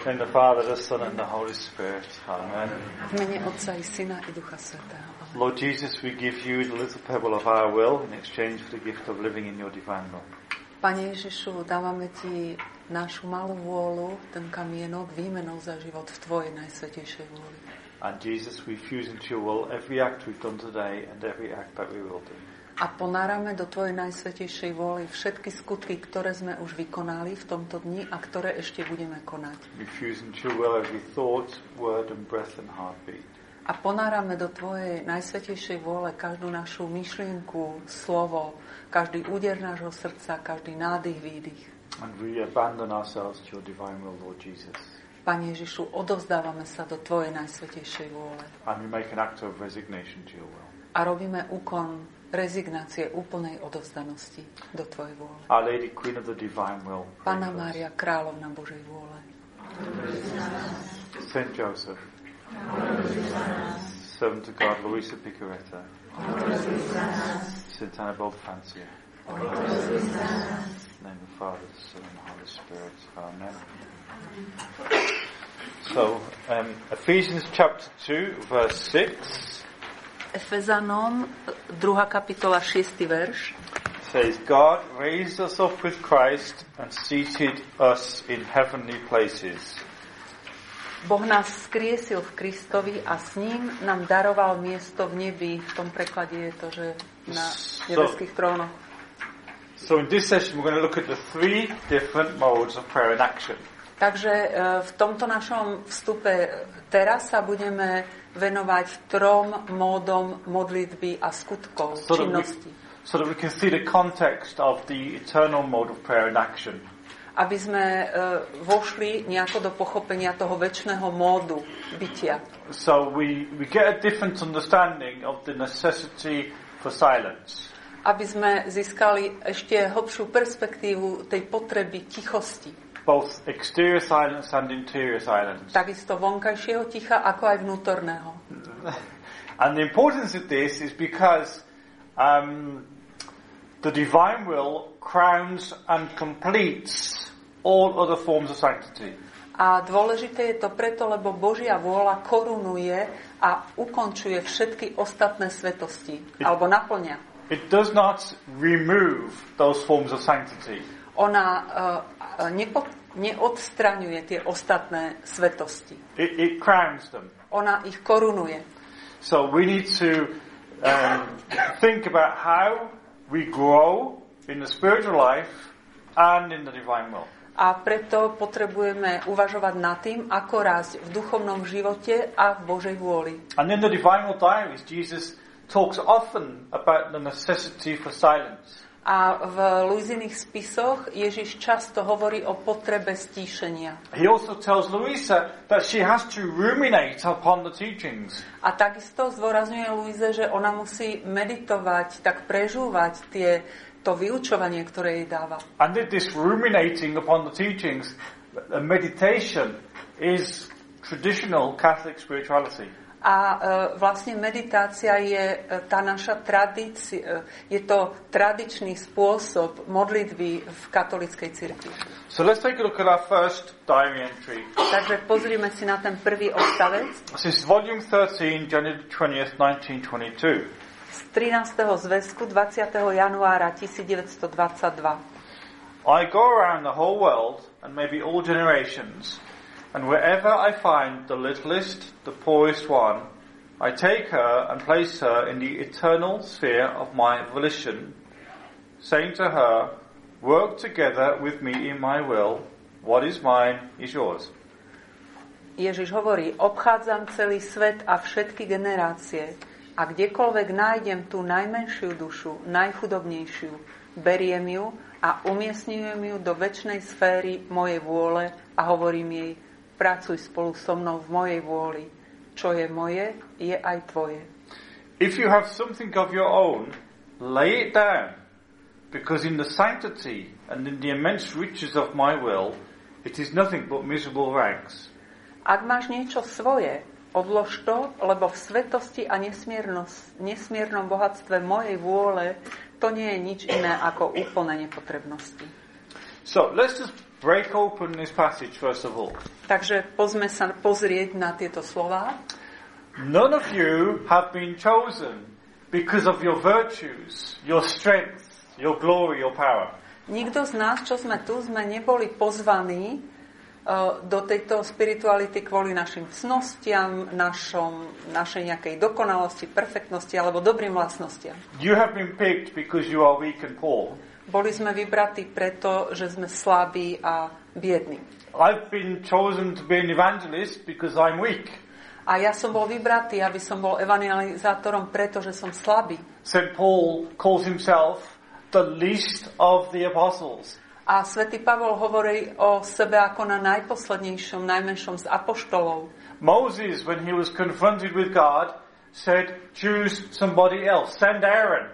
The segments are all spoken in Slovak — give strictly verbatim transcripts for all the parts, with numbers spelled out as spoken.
In the Father, the Son, and the Holy Spirit. Amen. V mene Otca i Syna i Ducha Svätého. Lord Jesus, we give you the little pebble of our will in exchange for the gift of living in your divine will. Pane Ježišu, dávame Ti našu malú vôľu, ten kamienok, výmenou za život v Tvojej najsvätejšej vôli. And Jesus, we fuse into your will every act we've done today and every act that we will do. A ponárame do Tvojej najsvätejšej vôly všetky skutky, ktoré sme už vykonali v tomto dni a ktoré ešte budeme konať. We fuse into your will every thought, word and breath and heartbeat. A ponárame do Tvojej najsvätejšej vôle každú našu myšlienku, slovo, každý úder nášho srdca, každý nádych, výdych. And we abandon ourselves to your divine will, Lord Jesus. Pane Ježišu, odovzdávame sa do Tvojej najsvätejšej vôle. And we make an act of resignation to your will. A robíme úkon rezignácie, úplnej odovzdanosti do Tvojej vôle. Our Lady, Queen of the Divine Will. Panna Mária, kráľovna Božej vôle. Saint Joseph. Servant of God, Luisa Picaretta. Saint Annabelle Francia. In the name of the Father, the Son, and the Holy Spirit. Amen. So, um, Ephesians chapter two, verse six. Efezanom, druhá kapitola, šiesty verš. Says, God raised us up with Christ and seated us in heavenly places. Boh nás skriesil v Kristovi a s ním nám daroval miesto v nebi. V tom preklade je to, že na nebeských trónoch. So in this session we're going to look at the three different modes of prayer in action. Takže v tomto našom vstupe teraz sa budeme venovať trom módom modlitby a skutkov, so činnosti. That we, so that we can see the context of the eternal mode of prayer in action. Aby sme uh, vošli nejako do pochopenia toho večného módu bytia. So we, we get a different understanding of the necessity for silence. Aby sme získali ešte hlbšiu perspektívu tej potreby tichosti. Both exterior silence and interior silence. Takisto vonkajšieho ticha, ako aj vnútorného. And the importance of this is because um, the divine will crowns and completes all other forms of sanctity. A dôležité je to preto, lebo Božia vôľa korunuje a ukončuje všetky ostatné svetosti, it, alebo naplňa. It does not remove those forms of sanctity. Ona uh, nepo, neodstraňuje tie ostatné svetosti. It, it crowns them. Ona ich korunuje. So we need to um, think about how we grow in the spiritual life and in the divine will. A preto potrebujeme uvažovať nad tým, ako rásť v duchovnom živote a v Božej vôli. And in the divine will diaries, Jesus talks often about the necessity for silence. A v Luiziných spisoch Ježiš často hovorí o potrebe stíšenia. He also tells Luisa that she has to ruminate upon the teachings. A takisto zdôrazňuje Luize, že ona musí meditovať, tak prežúvať tie, to vyučovanie, ktoré jej dáva. And this ruminating upon the teachings, a meditation is traditional Catholic spirituality. A e, vlastne meditácia je e, tá naša tradícia, e, je to tradičný spôsob modlitby v katolíckej cirkvi. So let's take a look at our first diary entry. Takže pozrime si na ten prvý odstavec. This is volume thirteen, January twentieth, nineteen twenty-two. Z trinásteho zväzku dvadsiateho januára devätnásťstodvadsaťdva. I go around the whole world and maybe all generations. And wherever I find the littlest, the poorest one, I take her and place her in the eternal sphere of my volition, saying to her, work together with me in my will. What is mine is yours. Ježiš hovorí, obchádzam celý svet a všetky generácie a kdekoľvek nájdem tú najmenšiu dušu, najchudobnejšiu, beriem ju a umiestňujem ju do večnej sféry mojej vôle a hovorím jej, pracuj spolu so mnou v mojej vôli. Čo je moje, je aj tvoje. If you have something of your own, lay it down, because in the sanctity and in the immense riches of my will, it is nothing but miserable rags. Ak máš niečo svoje, odlož to, lebo v svetosti a nesmiernom bohatstve mojej vôle to nie je nič iné ako úplné nepotrebnosti. So, let's just break open this passage first of all. Takže poďme sa pozrieť na tieto slová. None of you have been chosen because of your virtues, your strength, your glory, your power. Nikto z nás, čo sme tu, sme neboli pozvaní uh, do tejto spirituality kvôli našim cnostiam, našom, našej nejakej dokonalosti, perfektnosti alebo dobrým vlastnostiam. You have been picked because you are weak and poor. Boli sme vybratí preto, že sme slabí a biední. I've been chosen to be an evangelist because I'm weak. A ja som bol vybratý, aby som bol evangelizátorom, pretože som slabý. Saint Paul calls himself the least of the apostles. A svätý Pavol hovorí o sebe ako na najposlednejšom, najmenšom z apoštolov. Moses, when he was confronted with God, said, choose somebody else, send Aaron.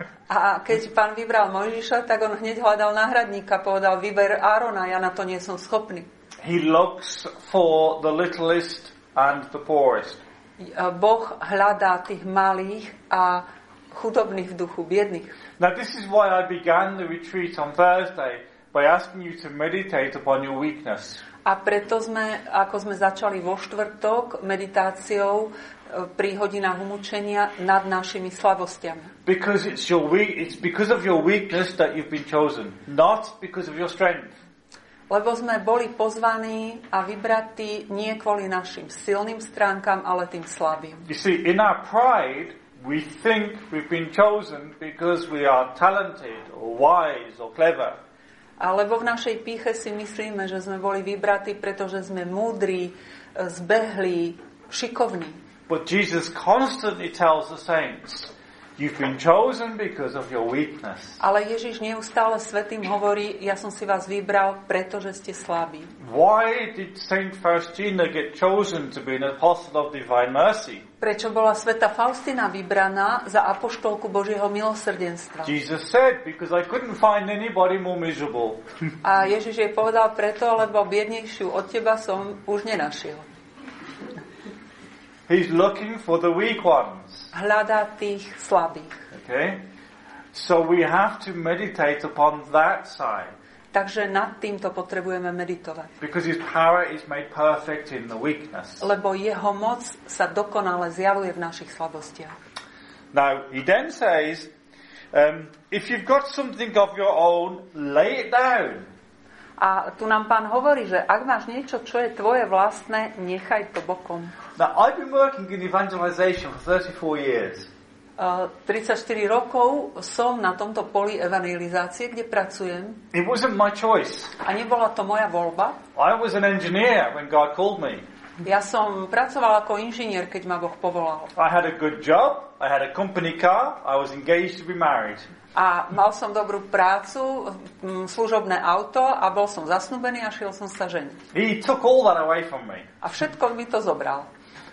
A keď pán vybral Mojžiša, tak on hneď hľadal náhradníka, povedal, vyber Árona, ja na to nie som schopný. He looks for the littlest and the poorest. Boh hľadá tých malých a chudobných v duchu, biedných. Now this is why I began the retreat on Thursday by asking you to meditate upon your weakness. A preto sme, ako sme začali vo štvrtok meditáciou pri hodinách umúčenia nad našimi slabostiami. Because it's your weak, it's because of your weakness that you've been chosen, not because of your strength. Lebo sme boli pozvaní a vybratí nie kvôli našim silným stránkam, ale tým slabým. You see, in our pride, we think we've been chosen because we are talented or wise or clever. Alebo v našej pýche si myslíme, že sme boli vybratí, pretože sme múdri, zbehlí, šikovní. But Jesus constantly tells the saints, you've been chosen because of your weakness. Ale Ježiš neustále svätým hovorí, ja som si vás vybral, pretože ste slabí. Why did Saint Faustina get chosen to be an apostle of divine mercy? Prečo bola svätá Faustina vybraná za apoštolku Božieho milosrdenstva? Jesus said, because I couldn't find anybody more miserable. A Ježiš jej povedal preto, lebo biednejšiu od teba som už nenašiel. He's looking for the weak ones. Hľadá tých slabých. Okay? So we have to meditate upon that side. Takže nad týmto potrebujeme meditovať. Because his power is made perfect in the weakness. Lebo jeho moc sa dokonale zjavuje v našich slabostiach. Now, he then says, um, if you've got something of your own, lay it down. A tu nám pán hovorí, že ak máš niečo, čo je tvoje vlastné, nechaj to bokom. Now, I've been working in evangelization for thirty-four years. Uh, tridsaťštyri rokov som na tomto poli evangelizácie, kde pracujem. It wasn't my choice. A nebola to moja voľba. I was an engineer when God called me. Ja som pracoval ako inžinier, keď ma Boh povolal. I had a good job, I had a company car, I was engaged to be married. A mal som dobrú prácu, služobné auto a bol som zasnúbený a šiel som sa ženiť. He took all that away from me. A všetko mi to zobral.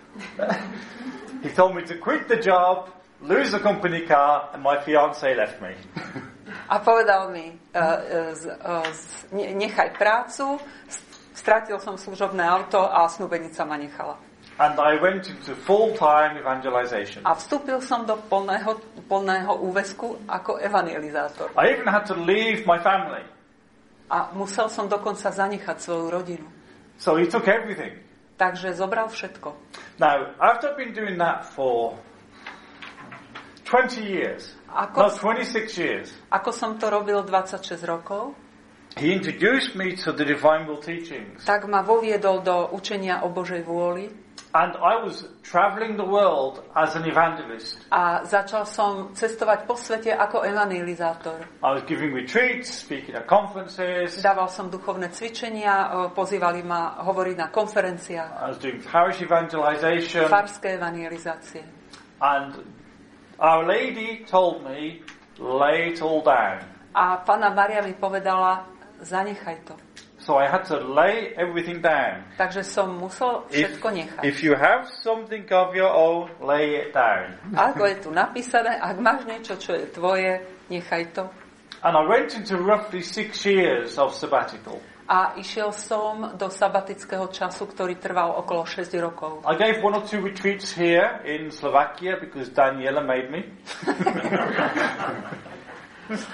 He told me to quit the job, lose the company car, and my fiancée left me. A povedal mi, uh, uh, uh, nechaj prácu, stratil som služobné auto a snúbenica ma nechala. And I went into full-time evangelization. A vstúpil som do plného, plného úväzku ako evangelizátor. I even had to leave my family. A musel som dokonca zanechať svoju rodinu. So he took everything. Takže zobral všetko. Now, after I've been doing that for twenty years, ako, no, twenty-six years, ako som to robil dvadsaťšesť rokov, he introduced me to the divine will teachings. Tak ma voviedol do učenia o Božej vôli. And I was traveling the world as an evangelist. A začal som cestovať po svete ako evangelizátor. I was giving retreats, speaking at conferences. Dával som duchovné cvičenia, pozývali ma hovoriť na konferenciách. I was doing parish evangelization. Farské evangelizácie. And Our Lady told me, lay it all down. A Panna Mária mi povedala, zanechaj to. So I had to lay everything down. Takže som musel všetko nechať. If you have something of your own, lay it down. Ako je tu napísané, ak máš niečo, čo je tvoje, nechaj to. And I went into roughly six years of sabbatical. A išiel som do sabatického času, ktorý trval okolo šesť rokov. I gave one or two retreats here in Slovakia because Daniela made me.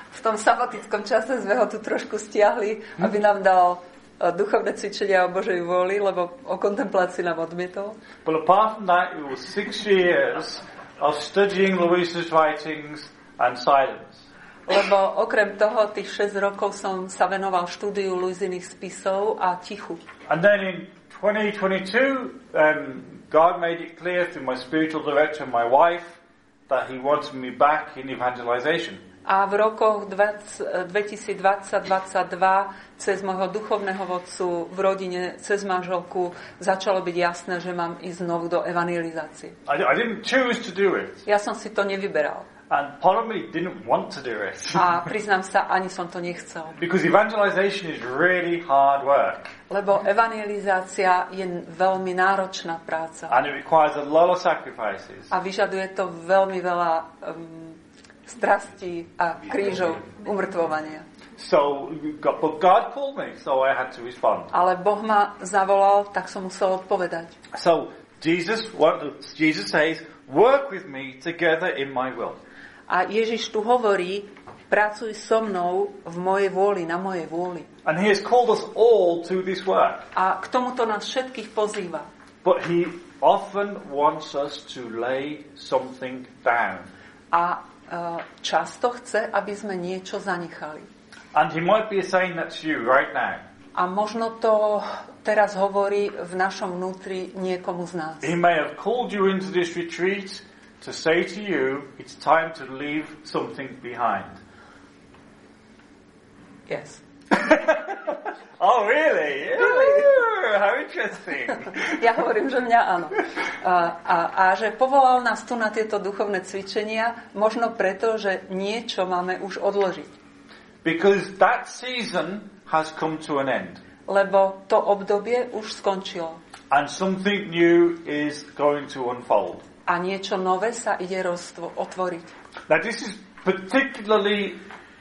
V tom sabatickom čase sme ho tu trošku stiahli, aby nám dal duchovné cvičenia o Božej vôli, lebo o kontemplácii nám odmietol. But apart from that, it was six years of studying Louisa's writings and silence. Lebo okrem toho, tých šesť rokov som sa venoval štúdiu Luiziných spisov a tichu. And then in twenty twenty-two, um, God made it clear through my spiritual director, my wife, that He wanted me back in evangelization. A v rokoch dvetisícdvadsať dvadsaťdva cez môjho duchovného vodcu v rodine, cez manželku začalo byť jasné, že mám ísť znovu do evangelizácie. I, I didn't choose to do it. Ja som si to nevyberal. And part of me didn't want to do it. A priznám sa, ani som to nechcel. Because evangelization is really hard work. Lebo evangelizácia je veľmi náročná práca. And it requires a lot of sacrifices. A vyžaduje to veľmi veľa um, strastí a krížov, umrtvovania. So, God, but God called me, so I had to respond. Ale Boh ma zavolal, tak som musel odpovedať. So, Jesus, what, Jesus says, work with me together in my will. A Ježiš tu hovorí, pracuj so mnou v mojej vôli, na mojej vôli. And He has called us all to this work. A k tomuto nás všetkých pozýva. But He often wants us to lay something down. A uh, často chce, aby sme niečo zanechali. And He might be saying that to you right now. A možno to teraz hovorí v našom vnútri niekomu z nás. He may have called you into this retreat to say to you, it's time to leave something behind. Yes. Oh, really? Ooh, how interesting. Ja hovorím, že mňa áno. A, a, a že povolal nás tu na tieto duchovné cvičenia, možno preto, že niečo máme už odložiť. Because that season has come to an end. Lebo to obdobie už skončilo. And something new is going to unfold. A niečo nové sa ide roztvo- otvoriť. Now this is particularly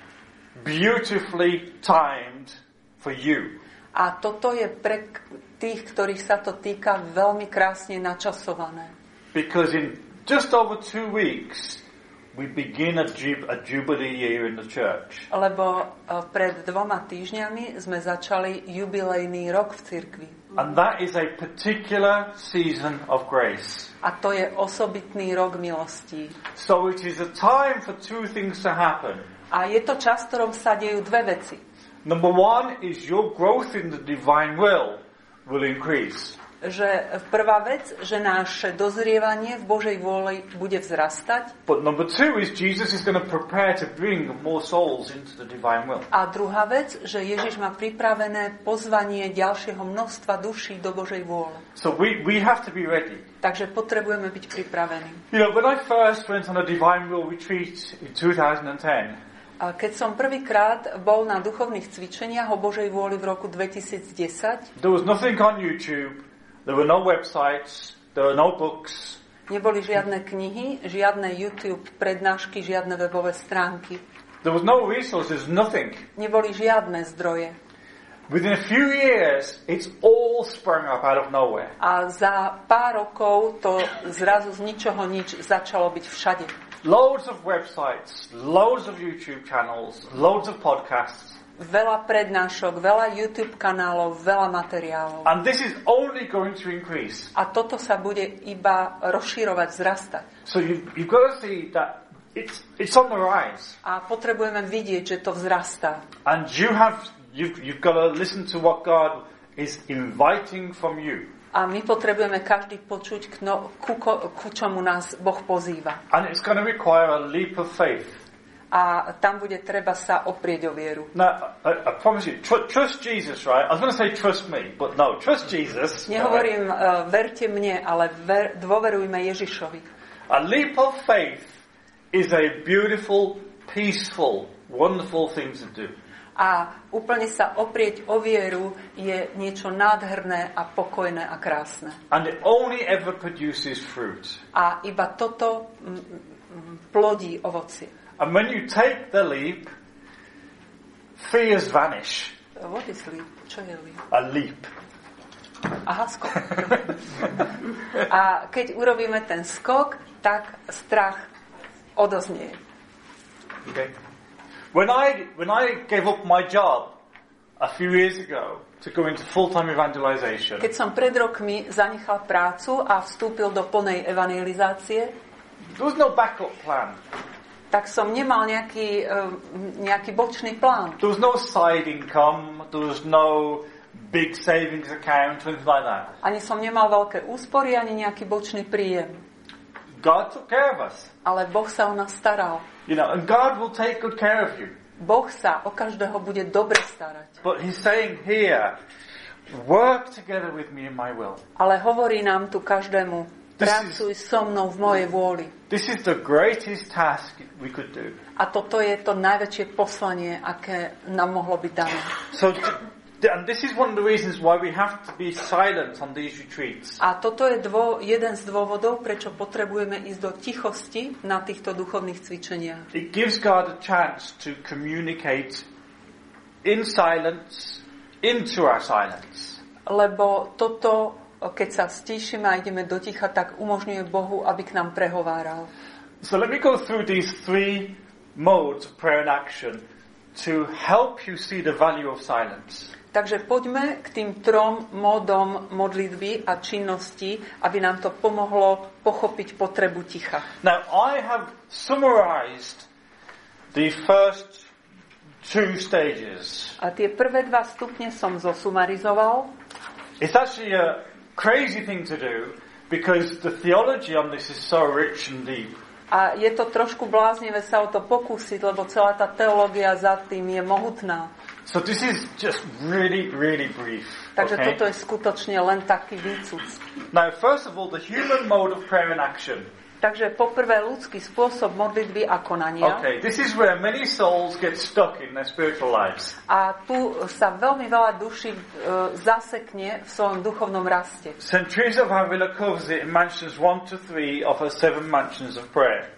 beautifully timed for you. A toto je pre tých, ktorých sa to týka, veľmi krásne načasované. Because in just over two weeks we begin a, jub- a jubilee year in the church. Lebo uh, pred dvoma týždňami sme začali jubilejný rok v cirkvi. And that is a particular season of grace. A to je osobitný rok milostí. So it is a time for two things to happen. A je to čas, v ktorom sa dejú dve veci. Number one is your growth in the divine will will increase. Že prvá vec, že naše dozrievanie v Božej vôli bude vzrastať. But number two is Jesus is going to prepare to bring more souls into the divine will. A druhá vec, že Ježiš má pripravené pozvanie ďalšieho množstva duší do Božej vôle. So we, we have to be ready. Takže potrebujeme byť pripravení. You know, when I first went on a divine will retreat in two thousand ten, A keď som prvýkrát bol na duchovných cvičeniach o Božej vôli v roku dvetisícdesať, there was nothing on YouTube. There were no websites, there were no books. neboli žiadne knihy, žiadne YouTube prednášky, žiadne webové stránky. There was no resources, nothing. Neboli žiadne zdroje. Within a few years, it's all sprung up out of nowhere. A za pár rokov to zrazu z ničoho nič začalo byť všade. Loads of websites, loads of YouTube channels, loads of podcasts. Veľa prednášok, veľa YouTube kanálov, veľa materiálov. And this is only going to increase. A toto sa bude iba rozširovať, vzrastať. So you, you've got to see that it's, it's on the rise. A potrebujeme vidieť, že to vzrastá. And you have, you've, you've got to listen to what God is inviting from you. A my potrebujeme každý počuť, kno, ku, ku čomu nás Boh pozýva. And it's going to require a leap of faith. A tam bude treba sa oprieť o vieru. Now, I, I promise you, tr- trust Jesus, right? I was going to say trust me, but no, trust Jesus. Nehovorím, uh, verte mne, ale ver, dôverujme Ježišovi. A leap of faith is a beautiful, peaceful, wonderful thing to do. A úplne sa oprieť o vieru je niečo nádherné a pokojné a krásne. And it only ever produces fruit. A iba toto m, m, plodí ovocie. And when you take the leap, fears vanish. What is leap? Čo je leap? A leap. Aha, skok. A keď urobíme ten skok, tak strach odoznie. Okay. When I, when I gave up my job a few years ago to go into full-time evangelization, Keď som pred rokmi zanechal prácu a vstúpil do plnej evangelizácie, there was no backup plan. tak som nemal nejaký, uh, nejaký bočný plán. There was no side income. There was no big savings account, anything like that. Ani som nemal veľké úspory, ani nejaký bočný príjem. God took care of us. Ale Boh sa o nás staral. You know, and God will take good care of you. Boh sa o každého bude dobre starať. But he's saying here, work together with me in my will. Ale hovorí nám tu každému, pracuj so mnou v mojej vôli. This is the greatest task we could do. A toto je to najväčšie poslanie, aké nám mohlo byť dané. So, and this is one of the reasons why we have to be silent on these retreats. A toto je dvo, jeden z dôvodov, prečo potrebujeme ísť do tichosti na týchto duchovných cvičeniach. It gives God a chance to communicate in silence into our silence. Lebo toto, keď sa stíšime a ideme do ticha, tak umožňuje Bohu, aby k nám prehováral. So let me go through these three modes of prayer and action to help you see the value of silence. Takže poďme k tým trom módom modlitby a činnosti, aby nám to pomohlo pochopiť potrebu ticha. Now, I have summarized the first two stages. A tie prvé dva stupne som zosumarizoval. It's actually a crazy thing to do because the theology on this is so rich and deep. A je to trošku bláznivé sa o to pokúsiť, lebo celá tá teológia za tým je mohutná. So this is just really, really brief. Takže okay? toto je skutočne len taký výcuc. Now, first of all, the human mode of prayer and action. Takže poprvé ľudský spôsob modlitby a konania. Okay, this is where many souls get stuck in their spiritual lives. A tu sa veľmi veľa duší uh, zasekne v svojom duchovnom raste. Saint Teresa of Avila covers it in mansions one to three of her seven mansions of prayer.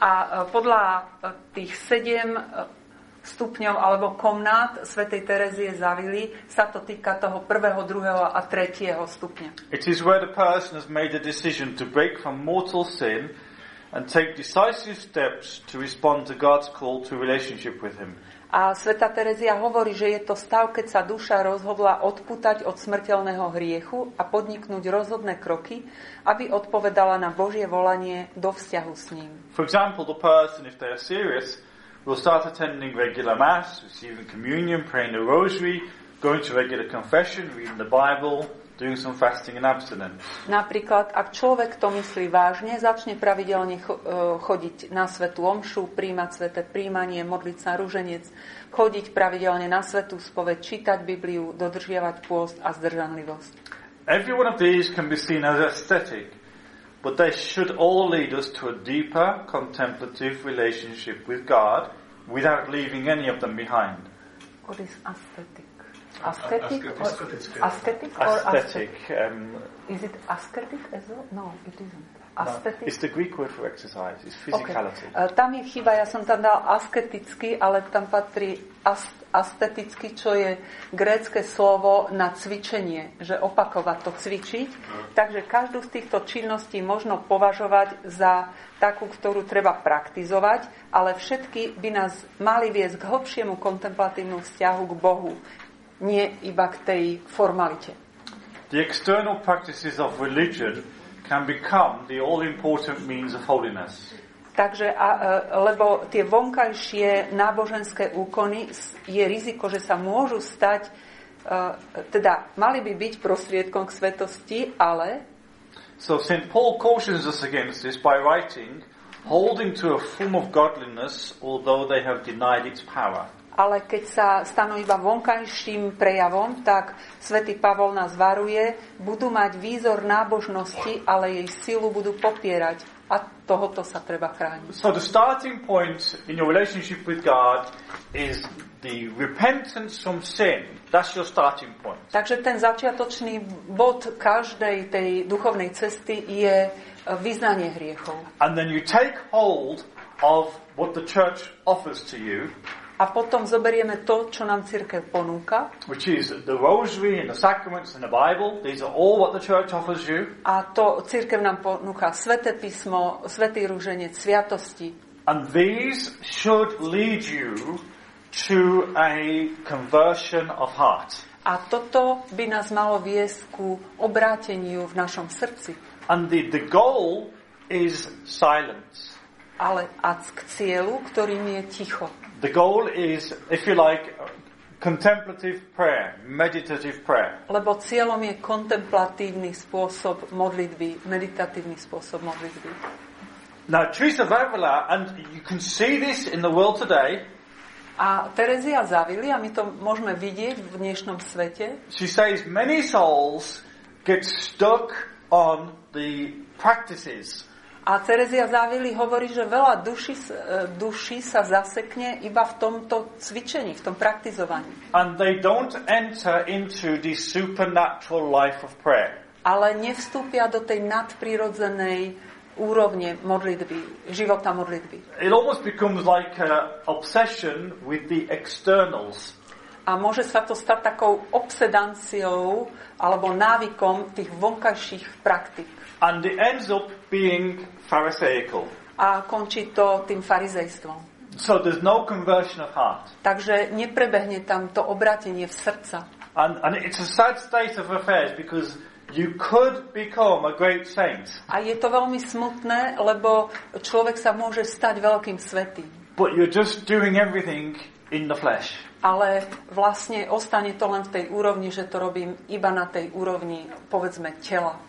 A uh, podľa uh, tých sedem uh, stupňov alebo komnát svätej Terezie z Avily sa to týka toho prvého, druhého a tretieho stupňa. It is where the person has made a decision to break from mortal sin and take decisive steps to respond to God's call to relationship with him. A svätá Terezia hovorí, že je to stav, keď sa duša rozhodla odpútať od smrteľného hriechu a podniknúť rozhodné kroky, aby odpovedala na Božie volanie do vzťahu s ním. For example, the person, if they are serious, will start attending regular mass, receiving communion, praying the rosary, going to regular confession, reading the Bible, doing some fasting and abstinence. Napríklad, ak človek to myslí vážne, začne pravidelne chodiť na svätú omšu, príjmať sväté príjmanie, modliť sa ruženec, chodiť pravidelne na svätú spoveď, čítať Bibliu, dodržiavať pôst a zdržanlivosť. Every one of these can be seen as aesthetic, but they should all lead us to a deeper contemplative relationship with God without leaving any of them behind. What is aesthetic? Ascetic or Ascetic. ascetic or Aesthetic. ascetic? Um, Is it ascetic as well? No, it isn't. no, Aesthetic. it's the Greek word for exercise. It's physicality. Okay. Uh, tam je chyba, ja som tam dal asketický, ale tam patrí ast, astetický, čo je grécke slovo na cvičenie, že opakovať to, cvičiť. Takže každú z týchto činností možno považovať za takú, ktorú treba praktizovať, ale všetky by nás mali viesť k hlbšiemu kontemplatívnu vzťahu k Bohu, nie iba k tej formalite. The external practices of religion can become the all-important means of holiness. Takže, a, lebo tie vonkajšie náboženské úkony je riziko, že sa môžu stať, teda mali by byť prostriedkom k svetosti, ale So Saint Paul cautions us against this by writing, holding to a form of godliness, although they have denied its power. ale keď sa stanú iba vonkajším prejavom, tak svätý Pavol nás varuje, budú mať výzor nábožnosti, ale jej silu budú popierať. A tohoto sa treba chrániť. So the starting point in your relationship with God is the repentance from sin. That's your starting point. Takže ten začiatočný bod každej tej duchovnej cesty je vyznanie hriechov. And then you take hold of what the church offers to you. A potom zoberieme to, čo nám cirkev ponúka. Which is the rosary and the sacraments and the Bible. These are all what the church offers you. A to cirkev nám ponúka sväté písmo, svätý ruženec, sviatosti. And these should lead you to a conversion of heart. A toto by nás malo viesť ku obráteniu v našom srdci. And the, the goal is silence. Ale a k cieľu, ktorým je ticho. The goal is, if you like, contemplative prayer, meditative prayer. Lebo cieľom je kontemplatívny spôsob modlitby, meditatívny spôsob modlitby. Now, Teresa of Avila, and you can see this in the world today. A Terezia z Avily, a my to môžeme vidieť v dnešnom svete, she says many souls get stuck on the practices. A Terezia z Avily hovorí, že veľa duší, duší sa zasekne iba v tomto cvičení, v tom praktizovaní. And they don't enter into the supernatural life of prayer. Ale nevstúpia do tej nadprirodzenej úrovne modlitby, života modlitby. It almost becomes like an obsession with the externals. A môže sa to stať takou obsedanciou alebo návykom tých vonkajších praktik. And it ends up being pharisaical. A končí to tým farizejstvom. So there's no conversion of heart. Takže neprebehne tam to obrátenie v srdca. And, and it's a sad state of affairs because you could become a great saint. A je to veľmi smutné, lebo človek sa môže stať veľkým svätým. But you're just doing everything in the flesh. Ale vlastne ostane to len v tej úrovni, že to robím iba na tej úrovni, povedzme, tela.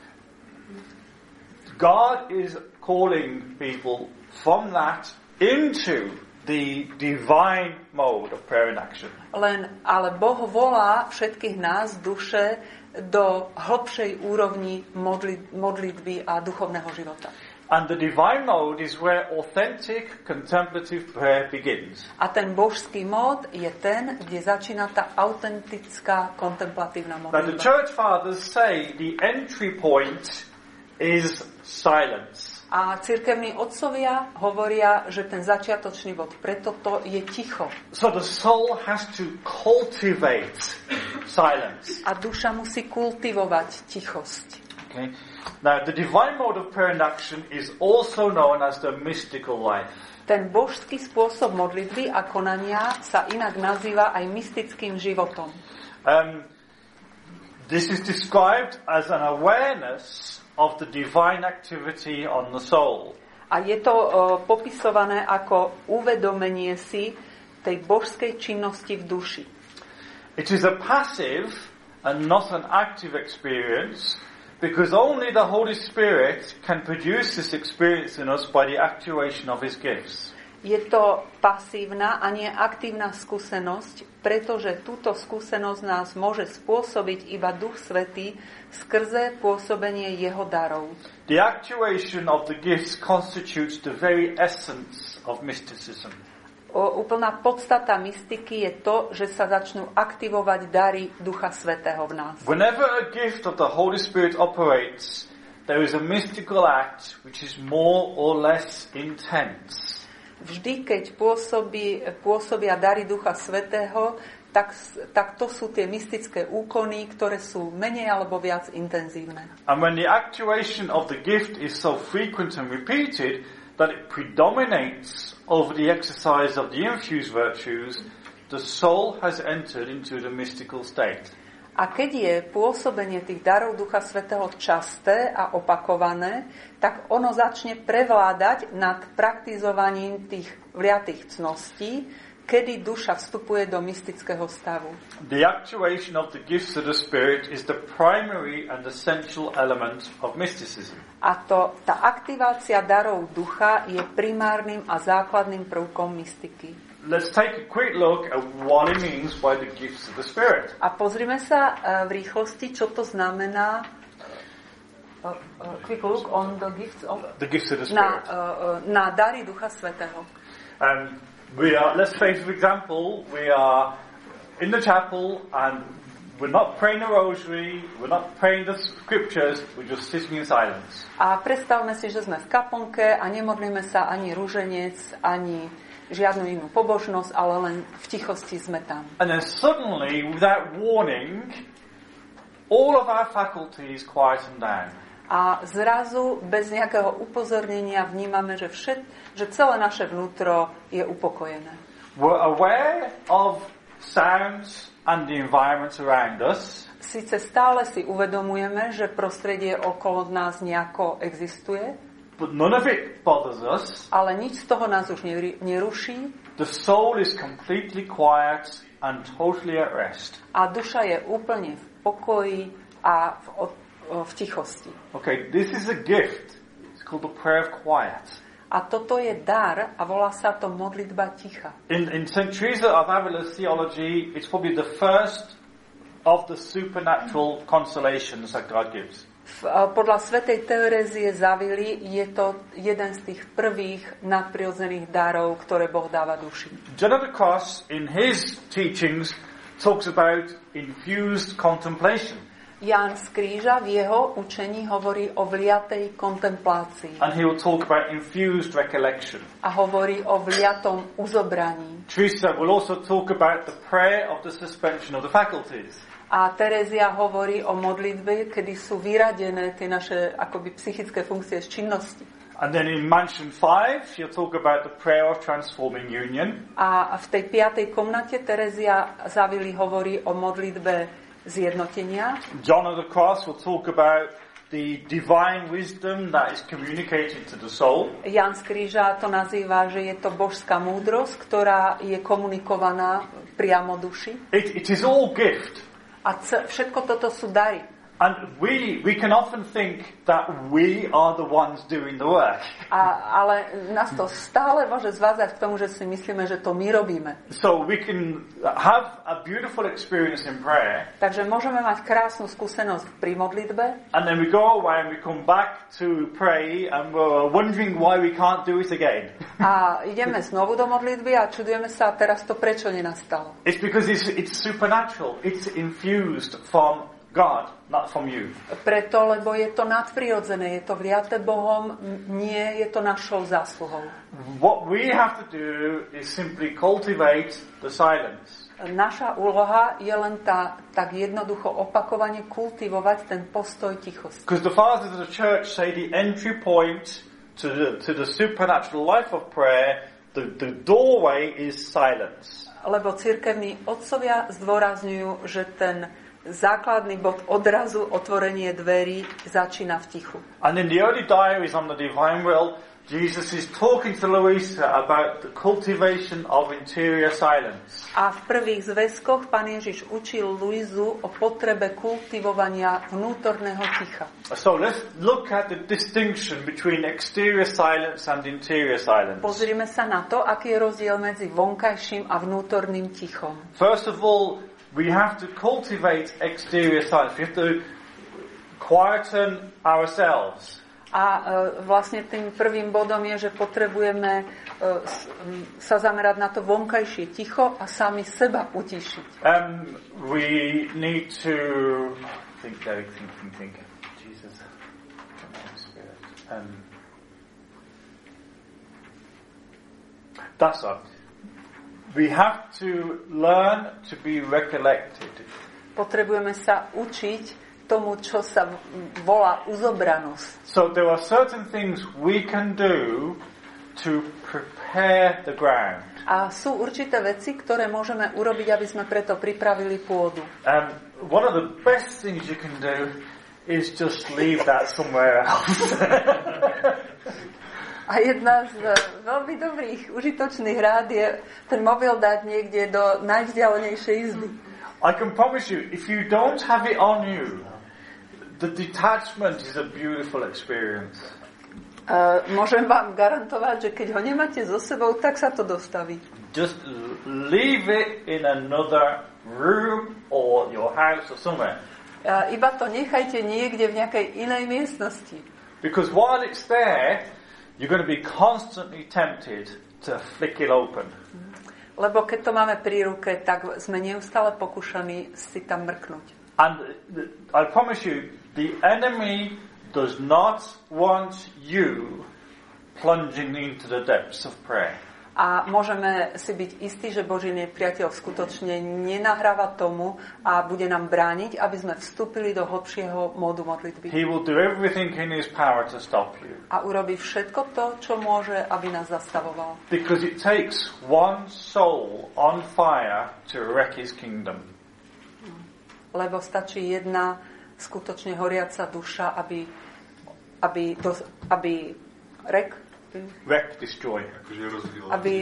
God is calling people from that into the divine mode of prayer and action. Len, ale Boh volá všetkých nás, duše, do hlbšej úrovni modli, modlitby a duchovného života. And the divine mode is where authentic contemplative prayer begins. A ten božský mód je ten, kde začína tá autentická kontemplatívna Now the modlitba. church fathers say the entry point is silence. A cirkevní otcovia hovoria, že ten začiatočný bod, preto to je ticho. So the soul has to cultivate silence. A duša musí kultivovať tichosť. Okay. Now the divine mode of prayer and action is also known as the mystical life. Ten božský spôsob modlitby a konania sa inak nazýva aj mystickým životom. Um, this is described as an awareness of the divine activity on the soul. A je to uh, popisované ako uvedomenie si tej božskej činnosti v duši. It is a passive and not an active experience because only the Holy Spirit can produce this experience in us by the actuation of His gifts. Je to pasívna a nie aktívna skúsenosť, pretože túto skúsenosť nás môže spôsobiť iba Duch Svätý skrze pôsobenie jeho darov. The actuation of the gifts constitutes the very essence of mysticism. O, úplná podstata mystiky je to, že sa začnú aktivovať dary Ducha Svätého v nás. Whenever a gift of the Holy Spirit operates, there is a mystical act which is more or less intense. Vždy, keď pôsobí, pôsobia dary Ducha Svätého, tak, tak to sú tie mystické úkony, ktoré sú menej alebo viac intenzívne. And when the actuation of the gift is so frequent and repeated that it predominates over the exercise of the infused virtues, the soul has entered into the mystical state. A keď je pôsobenie tých darov Ducha Svätého časté a opakované, tak ono začne prevládať nad praktizovaním tých vliatých cností, kedy duša vstupuje do mystického stavu. The actuation of the gifts of the Spirit is the primary and essential element of mysticism. A to, tá aktivácia darov ducha je primárnym a základným prvkom mystiky. Let's take a quick look at what it means by the gifts of the Spirit. A pozrime sa uh, v rýchlosti, čo to znamená uh, uh, quick look on the gifts of The gifts of the na, Spirit. uh, uh, na dary Ducha Svätého. Um, we are, let's say, for example, we are in the chapel and we're not praying the rosary, we're not praying the scriptures, we're just sitting in silence. A predstavme si, že sme v kaplnke a nemodlíme sa ani rúženec, ani žiadnu inú pobožnosť, ale len v tichosti sme tam. And then suddenly, without warning, all of our faculties quieten down. A zrazu, bez nejakého upozornenia, vnímame, že, všet, že celé naše vnútro je upokojené. We're aware of sounds and the environment around us. Sice stále si uvedomujeme, že prostredie okolo nás nejako existuje, but none of it bothers us. Ale nič z toho nás už neruší. The soul is completely quiet and totally at rest. A duša je úplne v pokoji a v, v tichosti. Okay, this is a gift. It's called the prayer of quiet. A toto je dar a volá sa to modlitba ticha. In, in Saint Teresa of Avila's theology, it's probably the first of the supernatural consolations that God gives. V, podľa svätej Terezie z Avily je to jeden z tých prvých nadprirodzených darov, ktoré Boh dáva duši. John of the Cross, in his teachings, talks about infused contemplation. Ján z Kríža v jeho učení hovorí o vliatej kontemplácii. And he will talk about infused recollection. A hovorí o vliatom uzobraní. Teresa will also talk about the prayer of the suspension of the faculties. A Terezia hovorí o modlitbe, kedy sú vyradené tie naše akoby psychické funkcie z činnosti. And then in Mansion five, she'll talk about the prayer of transforming union. A v tej piatej komnate Terezia z Avily hovorí o modlitbe zjednotenia. John of the Cross will talk about the divine wisdom that is communicated to the soul. Ján z Kríža to nazýva, že je to božská múdrosť, ktorá je komunikovaná priamo duši. It, it is all gift. A c- všetko toto sú dary. And we we can often think that we are the ones doing the work. A, ale nás to stále môže zvázať k tomu, že si myslíme, že to my robíme. So we can have a beautiful experience in prayer. Takže môžeme mať krásnu skúsenosť pri modlitbe. And then we go away and we come back to pray and we're wondering why we can't do it again. A ideme znovu do modlitby a čudujeme sa, teraz to prečo nenastalo. It's because it's, it's supernatural. It's infused from God, not from you. Preto, lebo je to nadprirodzené, je to vliaté Bohom, nie je to našou zásluhou. What we have to do is simply cultivate the silence. Naša úloha je len tá, tak jednoducho opakovane kultivovať ten postoj tichosti. Because the fathers of the church say the entry point to the, to the supernatural life of prayer, the, the doorway is silence. Lebo cirkevní otcovia zdôrazňujú, že ten základný bod odrazu, otvorenie dverí, začína v tichu. And in the early diaries on the divine will, Jesus is talking to Louisa about the cultivation of interior silence. A v prvých zväzkoch Pán Ježiš učil Luizu o potrebe kultivovania vnútorného ticha. So let's look at the distinction between exterior silence and interior silence. Pozrime sa na to, aký je rozdiel medzi vonkajším a vnútorným tichom. First of all, we have to cultivate exterior silence. We have to quieten ourselves. A uh, vlastne tým prvým bodom je, že potrebujeme uh, sa zamerať na to vonkajšie ticho a sami seba utišiť. Um, we need to think, think, think, think, think. Jesus, Spirit. Um, that's all. We have to learn to be recollected. Potrebujeme sa učiť tomu, čo sa volá uzobranosť. So there are certain things we can do to prepare the ground. A sú určité veci, ktoré môžeme urobiť, aby sme preto pripravili pôdu. Um, one of the best things you can do is just leave that somewhere else. A jedna z veľmi dobrých, užitočných rád je ten mobil dať niekde do najvzdialenejšej izby. I can promise you, if you don't have it on you, the detachment is a beautiful experience. Uh, môžem vám garantovať, že keď ho nemáte so sebou, tak sa to dostaví. Just leave it in another room or your house or somewhere. Uh, iba to nechajte niekde v nejakej inej miestnosti. Because while it's there, you're going to be constantly tempted to flick it open. Lebo keď to máme pri ruke, tak sme neustále pokúšaní si tam mrknúť. And I promise you, the enemy does not want you plunging into the depths of prayer. A môžeme si byť istí, že Boží nepriateľ skutočne nenahráva tomu a bude nám brániť, aby sme vstúpili do hlbšieho módu modlitby. He will do everything in his power to stop you. A urobí všetko to, čo môže, aby nás zastavoval. Because it takes one soul on fire to wreck his kingdom. Lebo stačí jedna skutočne horiaca duša, aby aby, dos, aby rek Wreck, destroy. Aby,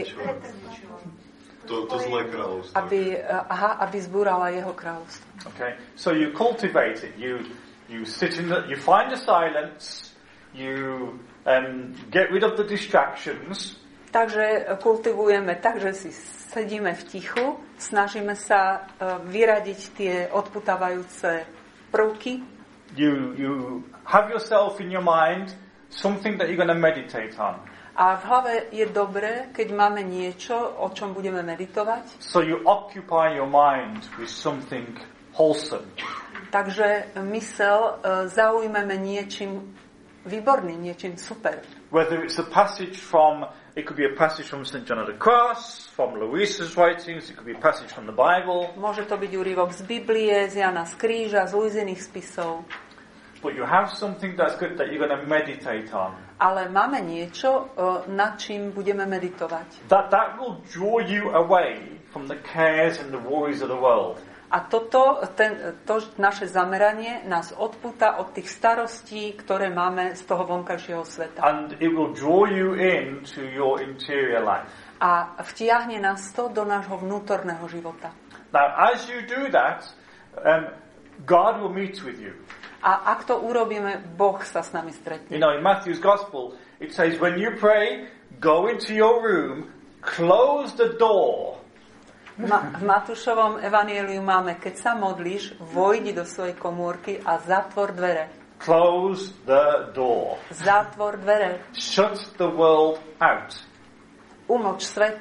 to, to zlé kráľovstvo. Aby, aha, aby zbúrala jeho kráľovstvo. Okay, so you cultivate it. You you sit in the, you find the silence. You um, get rid of the distractions. Takže kultivujeme tak, že si sedíme v tichu, snažíme sa uh, vyradiť tie odputávajúce prvky. You you have yourself in your mind something that you're going to meditate on. A v hlave je dobré, keď máme niečo, o čom budeme meditovať. So you occupy your mind with something wholesome. Takže mysel uh, zaujmeme niečím výborným, niečím super. Whether it's a passage from, it could be a passage from Saint John of the Cross, from Louisa's writings, it could be a passage from the Bible. Môže to byť úryvok z Biblie, z Jana z Kríža, z Luiziných spisov. But you have something that's good that you're going to meditate on. Ale máme niečo, nad čím budeme meditovať. That that will draw you away from the cares and the worries of the world. A toto, ten, to naše zameranie nás odpúta od tých starostí, ktoré máme z toho vonkajšieho sveta. And it will draw you into your interior life. A vtiahne nás to do nášho vnútorného života. Now, as you do that, um, God will meet with you. A ak to urobíme, Boh sa s nami stretne. You know, in Matthew's Gospel, it says, when you pray, go into your room, close the door. Ma- v Matúšovom evanjeliu máme, keď sa modlíš, vojdi do svojej komórky a zatvor dvere. Close the door. Zatvor dvere. Shut the world out. Umlč svet.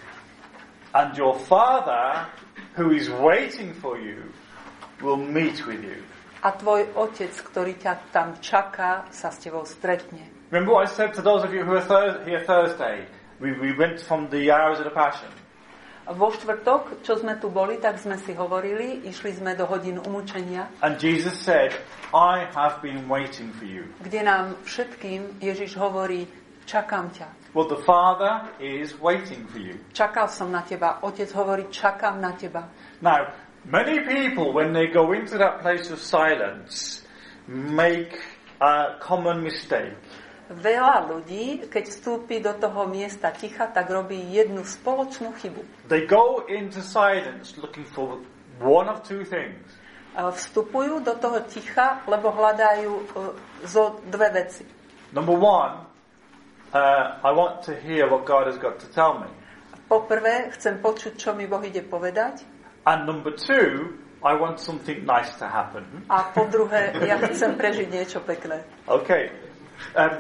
And your Father, who is waiting for you, will meet with you. A tvoj otec, ktorý ťa tam čaká, sa s tebou stretne. Remember what I said to those of you who are thir- here Thursday? We, we went from the hours of the Passion. Vo štvrtok, čo sme tu boli, tak sme si hovorili, išli sme do hodín umúčenia. And Jesus said, I have been waiting for you. Kde nám všetkým Ježiš hovorí, čakám ťa. Well, the Father is waiting for you. Čakal som na teba. Otec hovorí, čakám na teba. Now, many people, when they go into that place of silence, make a common mistake. Veľa ľudí, keď vstúpi do toho miesta ticha, tak robí jednu spoločnú chybu. They go into silence looking for one of two things. Vstupujú do toho ticha, lebo hľadajú uh, zo dve veci. Number one, uh, I want to hear what God has got to tell me. Poprvé, chcem počuť, čo mi Boh ide povedať. And number two, I want something nice to happen. A po druhé, ja chcem prežiť niečo pekné. Okay. Um,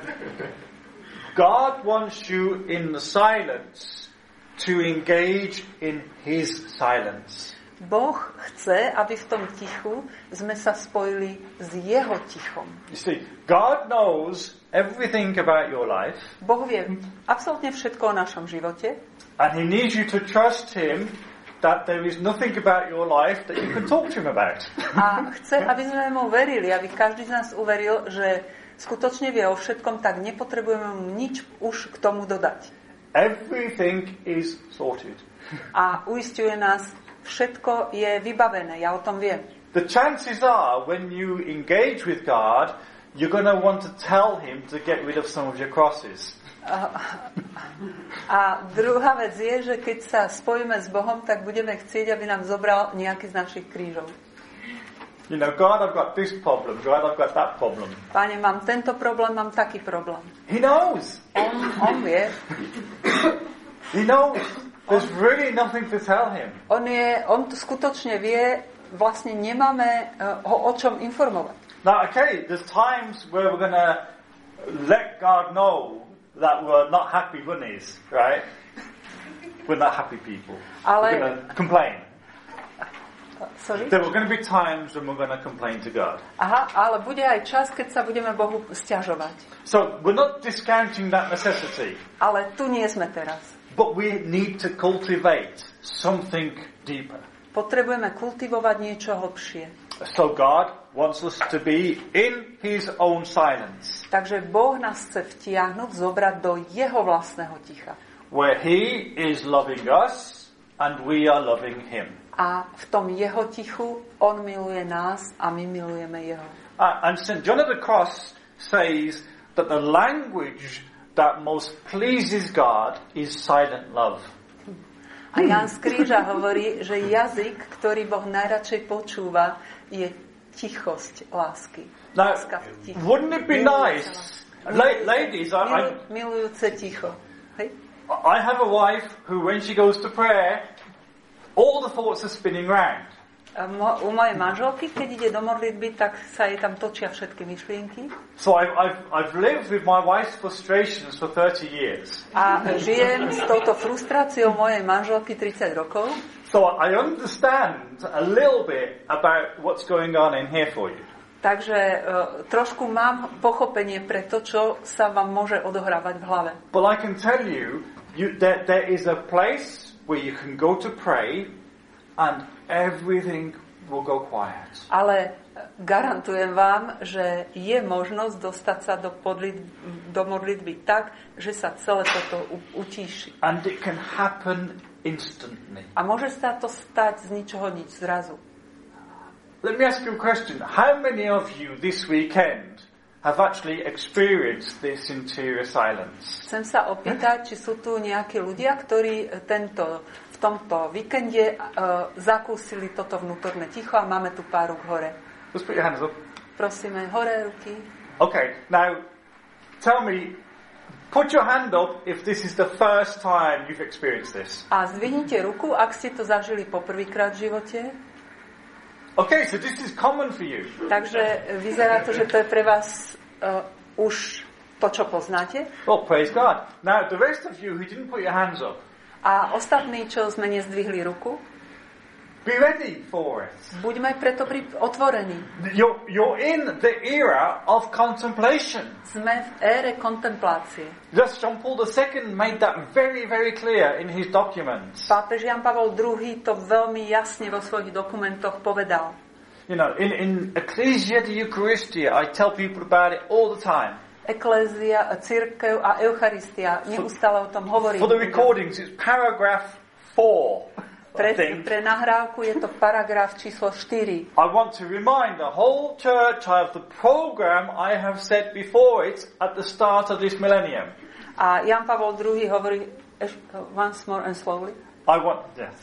God wants you in the silence to engage in His silence. Boh chce, aby v tom tichu sme sa spojili s jeho tichom. You see, God knows everything about your life. Boh vie absolútne všetko o našom živote. And He needs you to trust Him that there is nothing about your life that you can talk to Him about. A chce, aby sme mu verili, aby každý z nás uveril, že skutočne vie o všetkom, tak nepotrebujeme mu nič už k tomu dodať. Everything is sorted. A uisťuje nás, všetko je vybavené, ja o tom viem. The chances are, when you engage with God, you're going to want to tell Him to get rid of some of your crosses. A, a druhá vec je, že keď sa spojíme s Bohom, tak budeme chcieť, aby nám zobral nejaký z našich krížov. You know, God, I've got this problem. God, I've got that problem. Páne, mám tento problém, mám taký problém. He knows. On, on vie. He knows. There's really nothing to tell Him. On, je, on to skutočne vie, vlastne nemáme uh, ho o čom informovať. Now, okay, there's times where we're going to let God know that we're not happy bunnies, right? We're not happy people. Ale... We're going to complain. Sorry? There are going to be times when we're going to complain to God. Aha, ale bude aj čas, keď sa budeme Bohu sťažovať. So we're not discounting that necessity. Ale tu nie sme teraz. But we need to cultivate something deeper. Potrebujeme kultivovať niečo hlbšie. So God wants us to be in his own silence. Takže Boh nás chce vtiahnuť, zobrať do jeho vlastného ticha. Where he is loving us and we are loving him. A v tom jeho tichu on miluje nás a my milujeme jeho. Uh, and Saint John of the Cross says that the language that most pleases God is silent love. A Ján z Kríža hovorí, že jazyk, ktorý Boh najradšej počúva, je tichosť lásky. Now, Láska v tichu. wouldn't it be nice, La- ladies, I, I, Milujúce ticho. Hej? I have a wife who, when she goes to prayer, all the thoughts are spinning round. A mo- u mojej manželky, keď ide do modlitby, tak sa jej tam točia všetky myšlienky. So I've, I've, I've lived with my wife's frustrations for thirty years. A žijem s touto frustráciou mojej manželky tridsať rokov. So I understand a little bit about what's going on in here for you. Takže uh, trošku mám pochopenie pre to, čo sa vám môže odohrávať v hlave. But I can tell you, you that there is a place where you can go to pray and everything will go quiet. Ale garantujem vám, že je možnosť dostať sa do, podlit, do modlitby tak, že sa celé toto utíši. And it can happen instantly. A môže sa to stať z ničoho nič zrazu. Let me ask you a question. How many of you this weekend have actually experienced this interior silence? Chcem sa opýtať, či sú tu nejakí ľudia, ktorí tento, v tomto víkende uh, zakúsili toto vnútorné ticho a máme tu pár rúk hore. Just put your hands up. Prosíme, hore ruky. Okay, now tell me, put your hand up if this is the first time you've experienced this. A zdvihnite ruku, ak ste to zažili poprvýkrát v živote. Okay, so this is common for you. Takže vyzerá to, že to je pre vás uh, už to, čo poznáte. Well, praise God. Now, the rest of you who didn't put your hands up, A ostatní, čo sme nezdvihli ruku, be ready for it. buďme preto pri, otvorení. You're, you're in the era of contemplation. Sme v ére kontemplácie. Just John Paul the Second made that very, very clear in his documents. Pápež Jan Pavol druhý to veľmi jasne vo svojich dokumentoch povedal. You know, in, in Ecclesia de Eucharistia, I tell people about it all the time. Eklézia, cirkev a Eucharistia. Neustále o tom hovorím. For the recordings, it's paragraph four. Pre, pre nahrávku je to paragraf číslo štyri. I want to remind the whole church of the program I have set before it at the start of this millennium. A Jan Pavol druhý hovorí once more and slowly. I want, yes,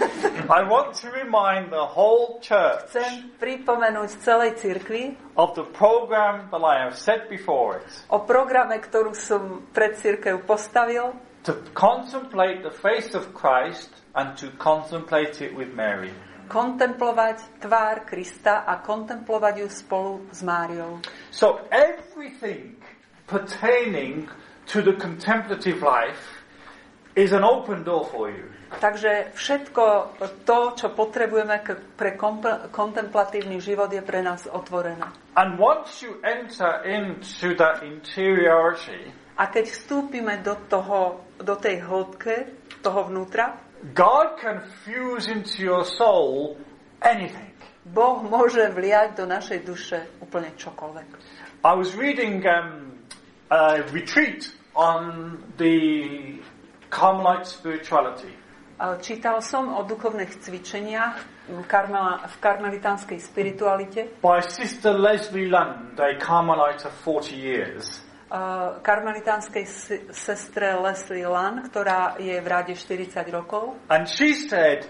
I want to remind the whole church Chcem pripomenúť celej cirkvi of the program that I have set before it. O programe, ktorú som pred cirkev postavil. To contemplate the face of Christ and to contemplate it with Mary. Kontemplovať tvár Krista a kontemplovať ju spolu s Máriou. So everything pertaining to the contemplative life is an open door for you. Takže všetko to, čo potrebujeme pre kontemplatívny život, je pre nás otvorené. And once you enter into that interiority, a keď vstúpime do toho, do tej hĺbke, toho vnútra, God can fuse into your soul anything. Boh môže vliať do našej duše úplne čokoľvek. I was reading um, a retreat on the Carmelite spirituality. Čítal som o duchovných cvičeniach v, Karmela, v karmelitánskej spiritualite. By Sister Leslie Lund, a Carmelite of forty years. Uh, karmelitánskej sestre Leslie Lunn, ktorá je v ráde štyridsať rokov. And she said,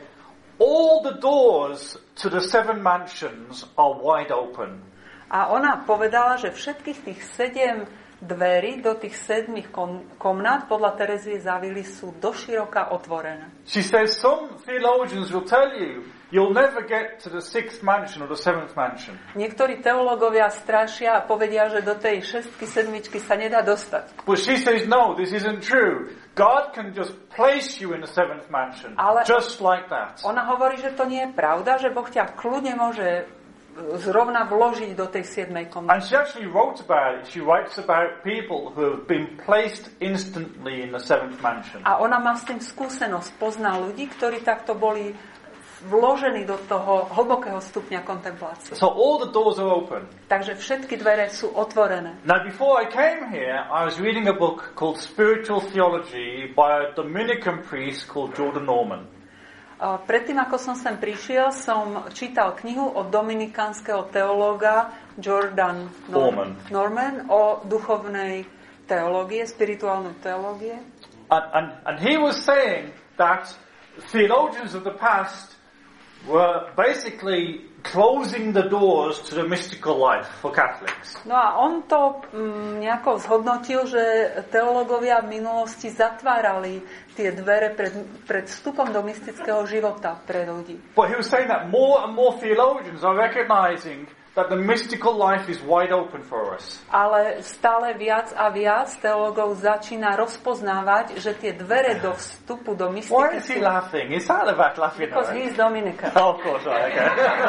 all the doors to the seven mansions are wide open. A ona povedala, že všetkých tých sedem dverí do tých sedmých kom- komnát podľa Terezie Zavily sú doširoka otvorené. She says some theologians will tell you you'll never get to the sixth mansion or the seventh mansion. Niektorí teológovia strašia a povedia, že do tej šestky, sedmičky sa nedá dostať. But she says no, this isn't true. God can just place you in the seventh mansion, Ale just like that. Ona hovorí, že to nie je pravda, že Boh ťa kľudne môže zrovna vložiť do tej siedmej And komnaty. she actually wrote about it. She writes about people who have been placed instantly in the seventh mansion. A ona má s tým skúsenosť, pozná ľudí, ktorí takto boli vložení do toho hlbokého stupňa kontemplácie. So all the doors are open. Takže všetky dvere sú otvorené. Now before I came here, I was reading a book called Spiritual Theology by a Dominican priest called Jordan Norman. A predtým, ako som sem prišiel, som čítal knihu od dominikánskeho teológa Jordan Norman. Norman o duchovnej teológie, spirituálnej teológie. And, and, and he was saying that theologians of the past were basically closing the doors to the mystical life for Catholics. No a on to mm, nejako zhodnotil, že teológovia v minulosti zatvárali tie dvere pred, pred vstupom do mystického života pre ľudí. But he was saying that more and more theologians are recognizing that the mystical life is wide open for us. Ale stále viac a viac teológov začína rozpoznávať, že tie dvere do vstupu do mystiky Why is he laughing? Is Salavak laughing? Because he's Dominican. Oh, of course, right, okay.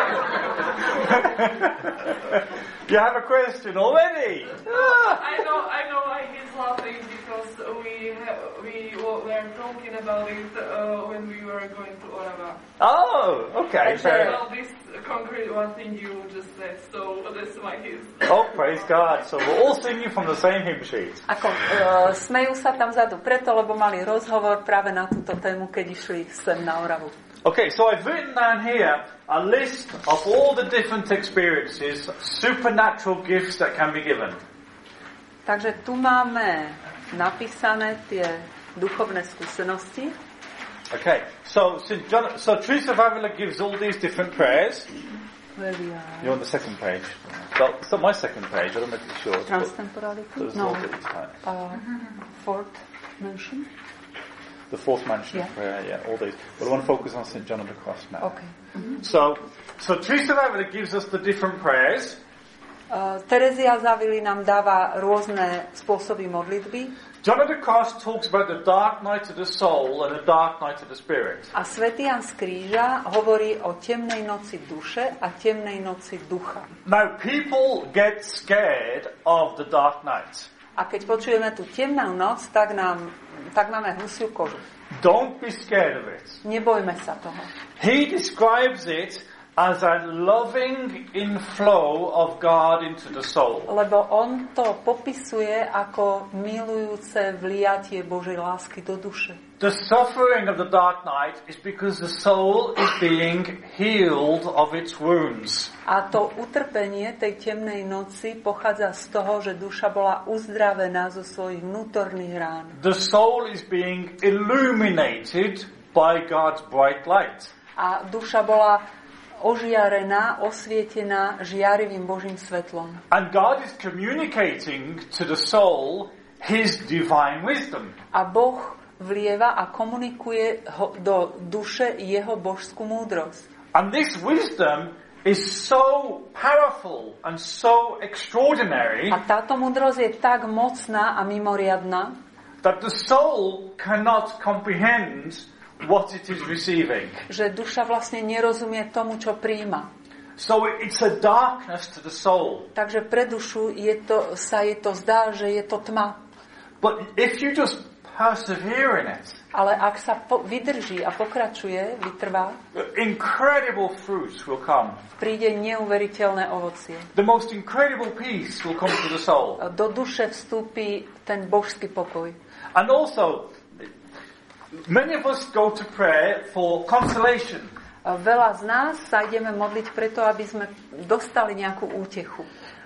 You have a question already? I know, I know why he's laughing because we ha- we were talking about it uh, when we were going to Orava. Oh, okay. Fair. Well, this concrete one thing you just said, so that's why he's. Oh, praise God. So we're all singing from the same hymn sheet. Ako, uh, smejú sa tam vzadu preto, lebo mali rozhovor práve na túto tému, keď išli sem na Oravu. Okay, so I've written down here a list of all the different experiences, supernatural gifts that can be given. Takže tu máme napísané tie duchovné skúsenosti. Okay, so Saint John, so Teresa of Avila gives all these different prayers. Where we are. You're on the second page. So it's not my second page. I don't know if it's yours. but- Transtemporality? so it's No. all different time. Uh, fourth mention? The fourth mansion Yeah. of prayer, yeah, all these. But I want to focus on Saint John of the Cross now. Okay. So, so Teresa of Avila gives us the different prayers. Uh, Terezia z Avily nám dáva rôzne spôsoby modlitby John of the Cross talks about the dark night of the soul and the dark night of the spirit. a Svätý Ján z Kríža hovorí o temnej noci duše a temnej noci ducha. Now, people get scared of the dark night. A keď počujeme tú temnú noc, tak, nám, tak máme husiu kožu. Don't be scared of it. Nebojme sa toho. He describes it as a loving inflow of God into the soul. Lebo on to popisuje ako milujúce vliatie Božej lásky do duše. The suffering of the dark night is because the soul is being healed of its wounds. A to utrpenie tej temnej noci pochádza z toho, že duša bola uzdravená zo svojich vnútorných rán. The soul is being illuminated by God's bright light. A duša bola ožiarená, osvietená žiarivým Božím svetlom. And God is communicating to the soul His divine wisdom. A Boh vlieva a komunikuje ho, do duše jeho božskú múdrosť. And this wisdom is so powerful and so extraordinary A táto múdrosť je tak mocná a mimoriadna, that the soul cannot comprehend what it is receiving. že duša vlastne nerozumie tomu, čo prijíma. So it's a darkness to the soul. Takže pre dušu je to, sa jej to zdá, že je to tma. But if you just persevere in it, Ale ak sa po, vydrží a pokračuje, vytrvá, incredible fruits will come. príde neuveriteľné ovocie. The most incredible peace will come to the soul. Do duše vstúpi ten božský pokoj. And also, many of us go to prayer for consolation. Veľa z nás sa ideme modliť preto, aby sme dostali nejakú útechu.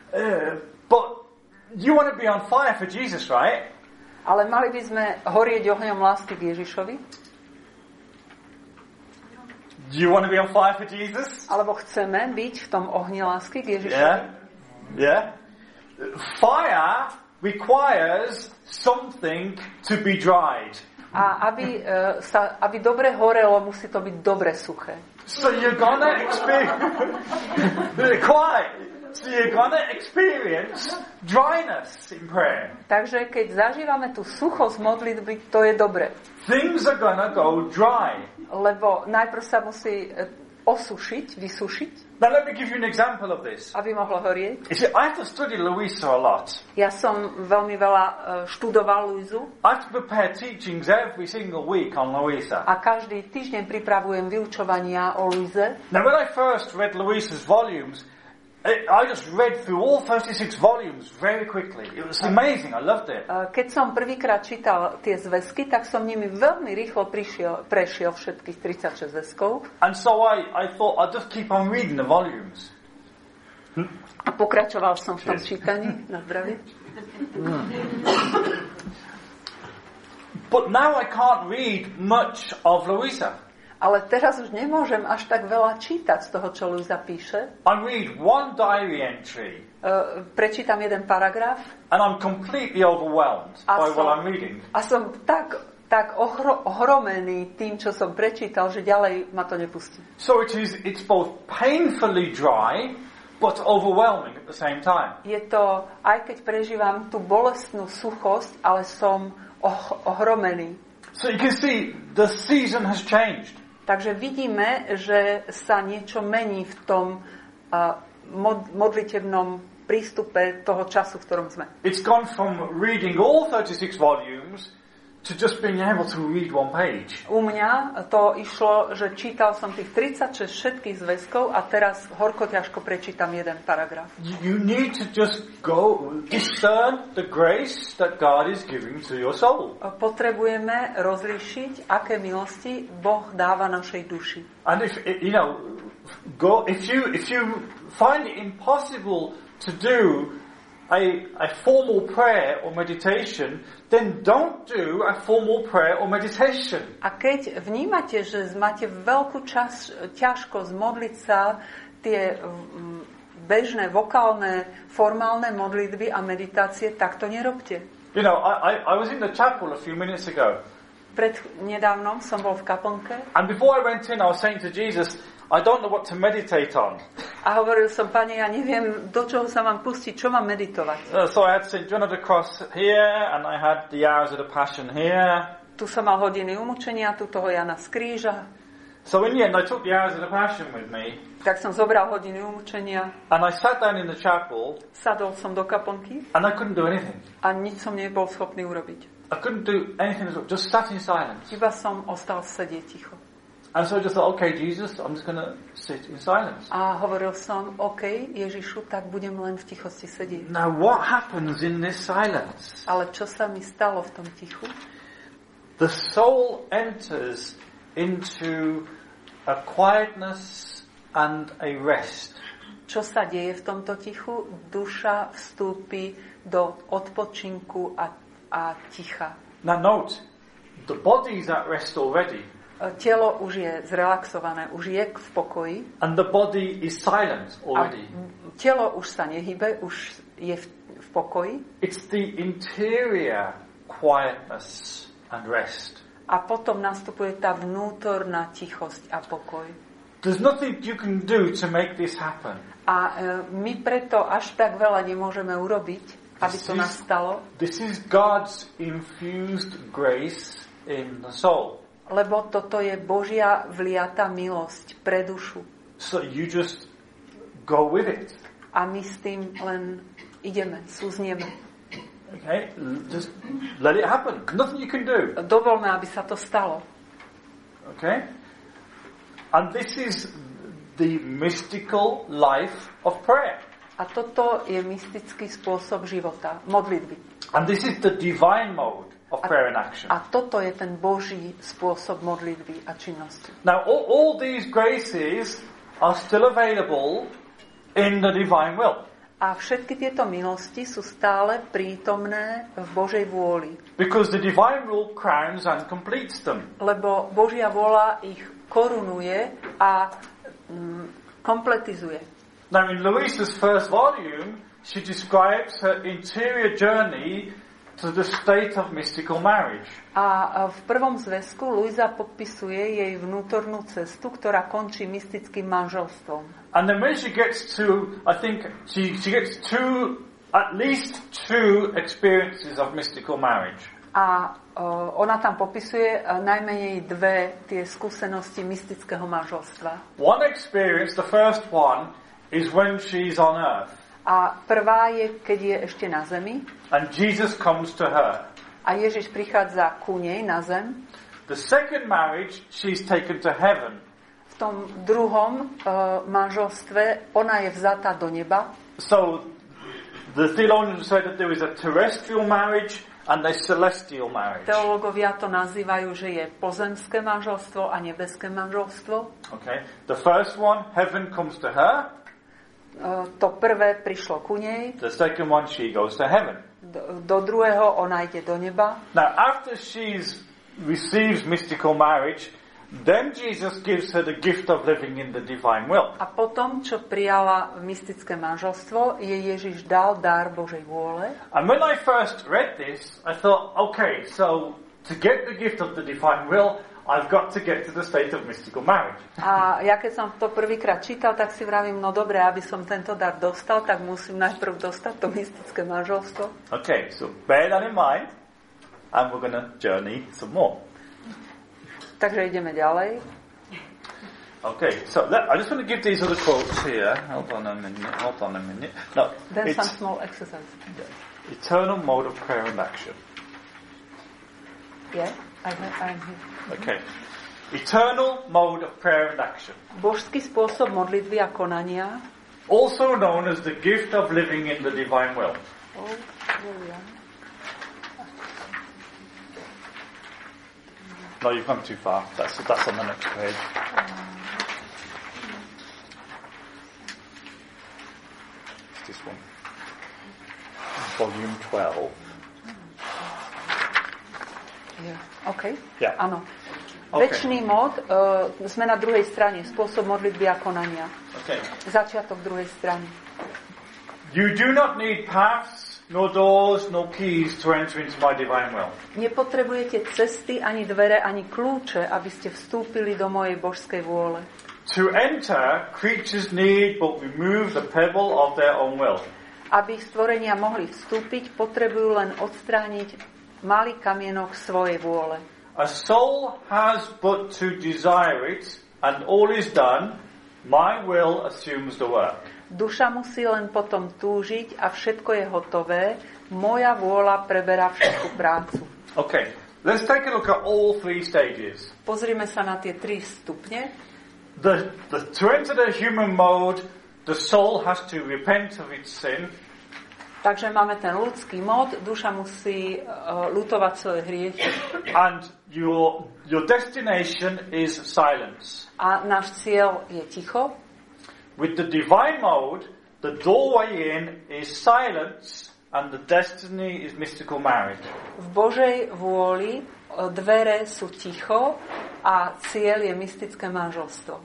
Uh, but you want to be on fire for Jesus, right? Ale mali by sme horieť ohňom lásky k Ježišovi? Do you want to be on fire for Jesus? Alebo chceme byť v tom ohni lásky k Ježišovi? Yeah? Yeah? Fire requires something to be dried. A aby, uh, sa, aby dobre horelo, musí to byť dobre suché. So you're gonna experience quiet. So you're gonna experience dryness in prayer. Takže keď zažívame tú suchosť modlitby, to je dobre. Things are gonna go dry. Lebo najprv sa musí uh, osušiť, vysušiť. Now let me give you an example of this. aby mohlo horieť. You see, I have to study Louisa a lot. Ja som veľmi veľa uh, študoval Luizu I have to prepare teachings every single week on Louisa. a každý týždeň pripravujem vyučovania o Luize. Now when I first read Louisa's volumes, I just read through all thirty-six volumes very quickly. It was amazing. I loved it. Keď som prvýkrát čítal tie zväzky, tak som nimi veľmi rýchlo prišiel, prešiel všetkých tridsaťšesť zväzkov. And so I, I thought I'd just keep on reading the volumes. A pokračoval som v tom čítaní. Na zdravie. But now I can't read much of Louisa. Ale teraz už nemôžem až tak veľa čítať z toho, čo Luisa píše. I read one diary entry. Uh, prečítam jeden paragraf. And I'm completely overwhelmed a by som, what I'm reading. A som tak, tak ohro, ohromený tým, čo som prečítal, že ďalej ma to nepustí. So it is, it's both painfully dry, but overwhelming at the same time. Je to, aj keď prežívam tú bolestnú suchosť, ale som oh, ohromený. So you can see the season has changed. Takže vidíme, že sa niečo mení v tom uh, mod, modlitevnom prístupe toho času, v ktorom sme. It's gone from reading all thirty-six volumes to just being able to read one page. U mňa to išlo, že čítal som tých tridsaťšesť všetkých zväzkov a teraz horko ťažko prečítam jeden paragraf. You need to just go discern the grace that God is giving to your soul. Potrebujeme rozlíšiť, aké milosti Boh dáva našej duši. And if you know, go if you if you find it impossible to do a a formal prayer or meditation, then don't do a formal prayer or meditation. A keď vnímate, že máte veľkú čas, ťažkosť modliť sa tie bežné vokálne, formálne modlitby a meditácie, tak to nerobte. You know, I, I, I was in the chapel a few minutes ago. Pred nedávnom som bol v kaplnke. And before I went in, I was saying to Jesus, I don't know what to meditate on. A hovoril som, Pane, ja neviem, do čoho sa mám pustiť, čo mám meditovať. Uh, so I had Saint John of the Cross here, and I had the Hours of the Passion here. Tu som mal hodiny umúčenia, tu toho Jana z kríža. So in the end, I took the Hours of the Passion with me. Tak som zobral hodiny umúčenia. And I sat down in the chapel. Sadol som do kaplnky. And I couldn't do anything. A nič som nebol schopný urobiť. I couldn't do anything at all. Just sat in silence. Iba som ostal sedieť ticho. And so I just thought, okay, Jesus, I'm just going to sit in silence. A hovoril som, OK, Ježišu, tak budem len v tichosti sedieť. Now what happens in this silence? Ale čo sa mi stalo v tom tichu? The soul enters into a quietness and a rest. Čo sa deje v tomto tichu? Duša vstúpi do odpočinku a, a ticha. Now note, the body's at rest already. Telo už je zrelaxované, už je v pokoji. And the body is silent already. A telo už sa nehybe, už je v, v pokoji. It's the interior quietness and rest. A potom nastupuje tá vnútorná tichosť a pokoj. There's nothing you can do to make this happen. A e, my preto až tak veľa nemôžeme urobiť, aby to nastalo. This is God's infused grace in the soul. Lebo toto je Božia vliata milosť pre dušu. So you just go with it. A my s tým len ideme, súznieme. Okay, just let it happen. Nothing you can do. Dovolme, aby sa to stalo. Okay? And this is the mystical life of prayer. A toto je mystický spôsob života, modlitby. And this is the divine mode of prayer and action. A toto je ten Boží spôsob modlitby a činnosti. Now, all, all these graces are still available in the divine will. A všetky tieto milosti sú stále prítomné v Božej vôli. Because the divine will crowns and completes them. Lebo Božia vôľa ich korunuje a mm, kompletizuje. Now, in Louisa's first volume, she describes her interior journey to the state of mystical marriage. A v prvom zväzku Luisa podpisuje jej vnútornú cestu, ktorá končí mystickým manželstvom. And then when she gets to, I think, she, she gets two, at least two experiences of mystical marriage. A uh, ona tam popisuje uh, najmenej dve tie skúsenosti mystického manželstva. One experience, the first one, is when she's on earth. A prvá je, keď je ešte na zemi. And Jesus comes to her. A Ježiš prichádza ku nej na zem. The second marriage, she's taken to heaven. V tom druhom uh, manželstve ona je vzatá do neba. So the theologians say that there is a terrestrial marriage and a celestial marriage. Teológovia to nazývajú, že je pozemské manželstvo a nebeské manželstvo. Okay. The first one, heaven comes to her. Uh, to prvé prišlo ku nej. The second one, she goes to heaven. Do, do druhého ona ide do neba. Now, after she's receives mystical marriage, then Jesus gives her the gift of living in the divine will. A potom, čo prijala mystické manželstvo, jej Ježiš dal dar Božej vôle. And when I first read this, I thought, okay, so to get the gift of the divine will, I've got to get to the state of mystical marriage. A ja keď som to prvýkrát čítal, tak si vravím, no dobre, aby som tento dar dostal, tak musím najprv dostať to mystické manželstvo. Okay, so bear that in mind, and we're going to journey some more. Takže ideme ďalej. Okay, so that, I just want to give these other quotes here. Hold on a minute, hold on a minute. No, Then it's some small exercise. eternal mode of prayer and action. Yeah, I have, I'm here. Okay. Eternal mode of prayer and action. Božský spôsob modlitby a konania. Also known as the gift of living in the divine will. Oh, yeah. No, you've gone too far. That's that's on the next page. It's this one. Volume twelve. Yeah. OK. Yeah. Áno. Okay. Večný mod, uh, sme na druhej strane, spôsob modlitby a konania. Okay. Začiatok druhej strany. You do not need paths, nor doors, nor keys to enter into my divine will. Nepotrebujete cesty, ani dvere, ani kľúče, aby ste vstúpili do mojej božskej vôle. To enter, creatures need but remove the pebble of their own will. Aby ich stvorenia mohli vstúpiť, potrebujú len odstrániť malý kamienok svojej vôle. A soul has but to desire it, and all is done, my will assumes the work. Duša musí len potom túžiť a všetko je hotové, moja vôľa preberá všetku prácu. Okay, let's take a look at all three stages. Pozrime sa na tie tri stupne. The, the, to enter the human mode, the soul has to repent of its sin. Takže máme ten ľudský mod, duša musí uh, ľutovať svoje hriechy. And your, your destination is silence. A náš cieľ je ticho. With the divine mode, the doorway in is silence and the destiny is mystical marriage. V Božej vôli uh, dvere sú ticho a cieľ je mystické manželstvo.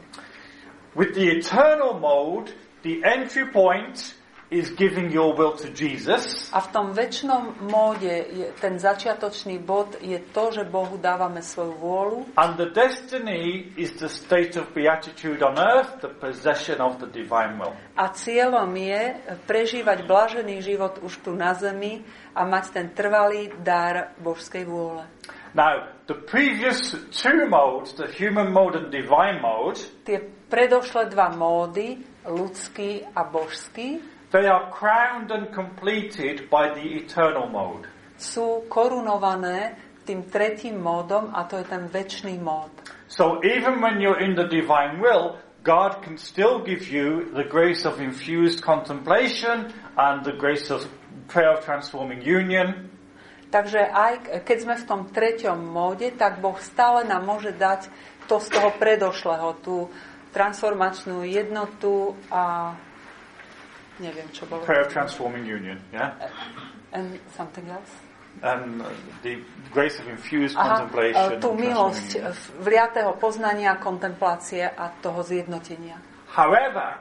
With the eternal mode, the entry point is giving your will to Jesus. A v tom večnom móde je, ten začiatočný bod je to, že Bohu dávame svoju vôľu. And the destiny is the state of beatitude on earth, the possession of the divine will. A cieľom je prežívať blažený život už tu na zemi a mať ten trvalý dar božskej vôle. Now, the previous two modes, the human mode and divine mode, tie predošlé dva módy, ľudský a božský, they are crowned and completed by the eternal mode. Sú korunované tým tretím módom a to je ten večný mód. So even when you're in the divine will, God can still give you the grace of infused contemplation and the grace of prayer of transforming union. Takže aj keď sme v tom treťom móde, tak Boh stále nám môže dať to z toho predošlého, tú transformačnú jednotu a neviem, čo bolo. Prayer of transforming union, yeah? And something else? And the grace of infused Aha, contemplation. tú milosť vliatého poznania, kontemplácie a toho zjednotenia. However,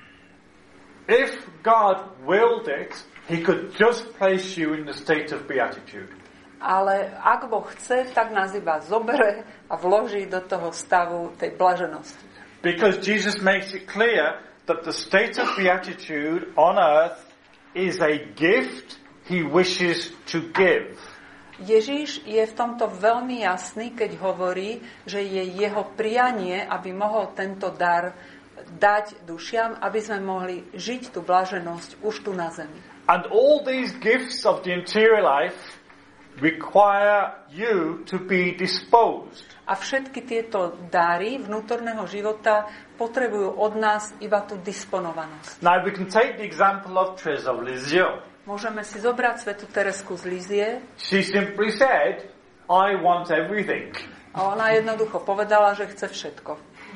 if God willed it, He could just place you in the state of beatitude. Ale ak Boh chce, tak nás iba zobere a vloží do toho stavu tej blaženosti. Because Jesus makes it clear that the state of beatitude on earth is a gift He wishes to give. Ježiš je v tomto veľmi jasný, keď hovorí, že je jeho prianie, aby mohol tento dar dať dušiam, aby sme mohli žiť tú blaženosť už tu na zemi. And all these gifts of the interior life require you to be disposed. A všetky tieto dary vnútorného života potrebujú od nás iba tú disponovanosť. Now we can take the example of Teresa of Lisieux. Môžeme si zobrať svätú Teresku z Lízie. She simply said, I want everything. A ona jednoducho povedala, že chce všetko.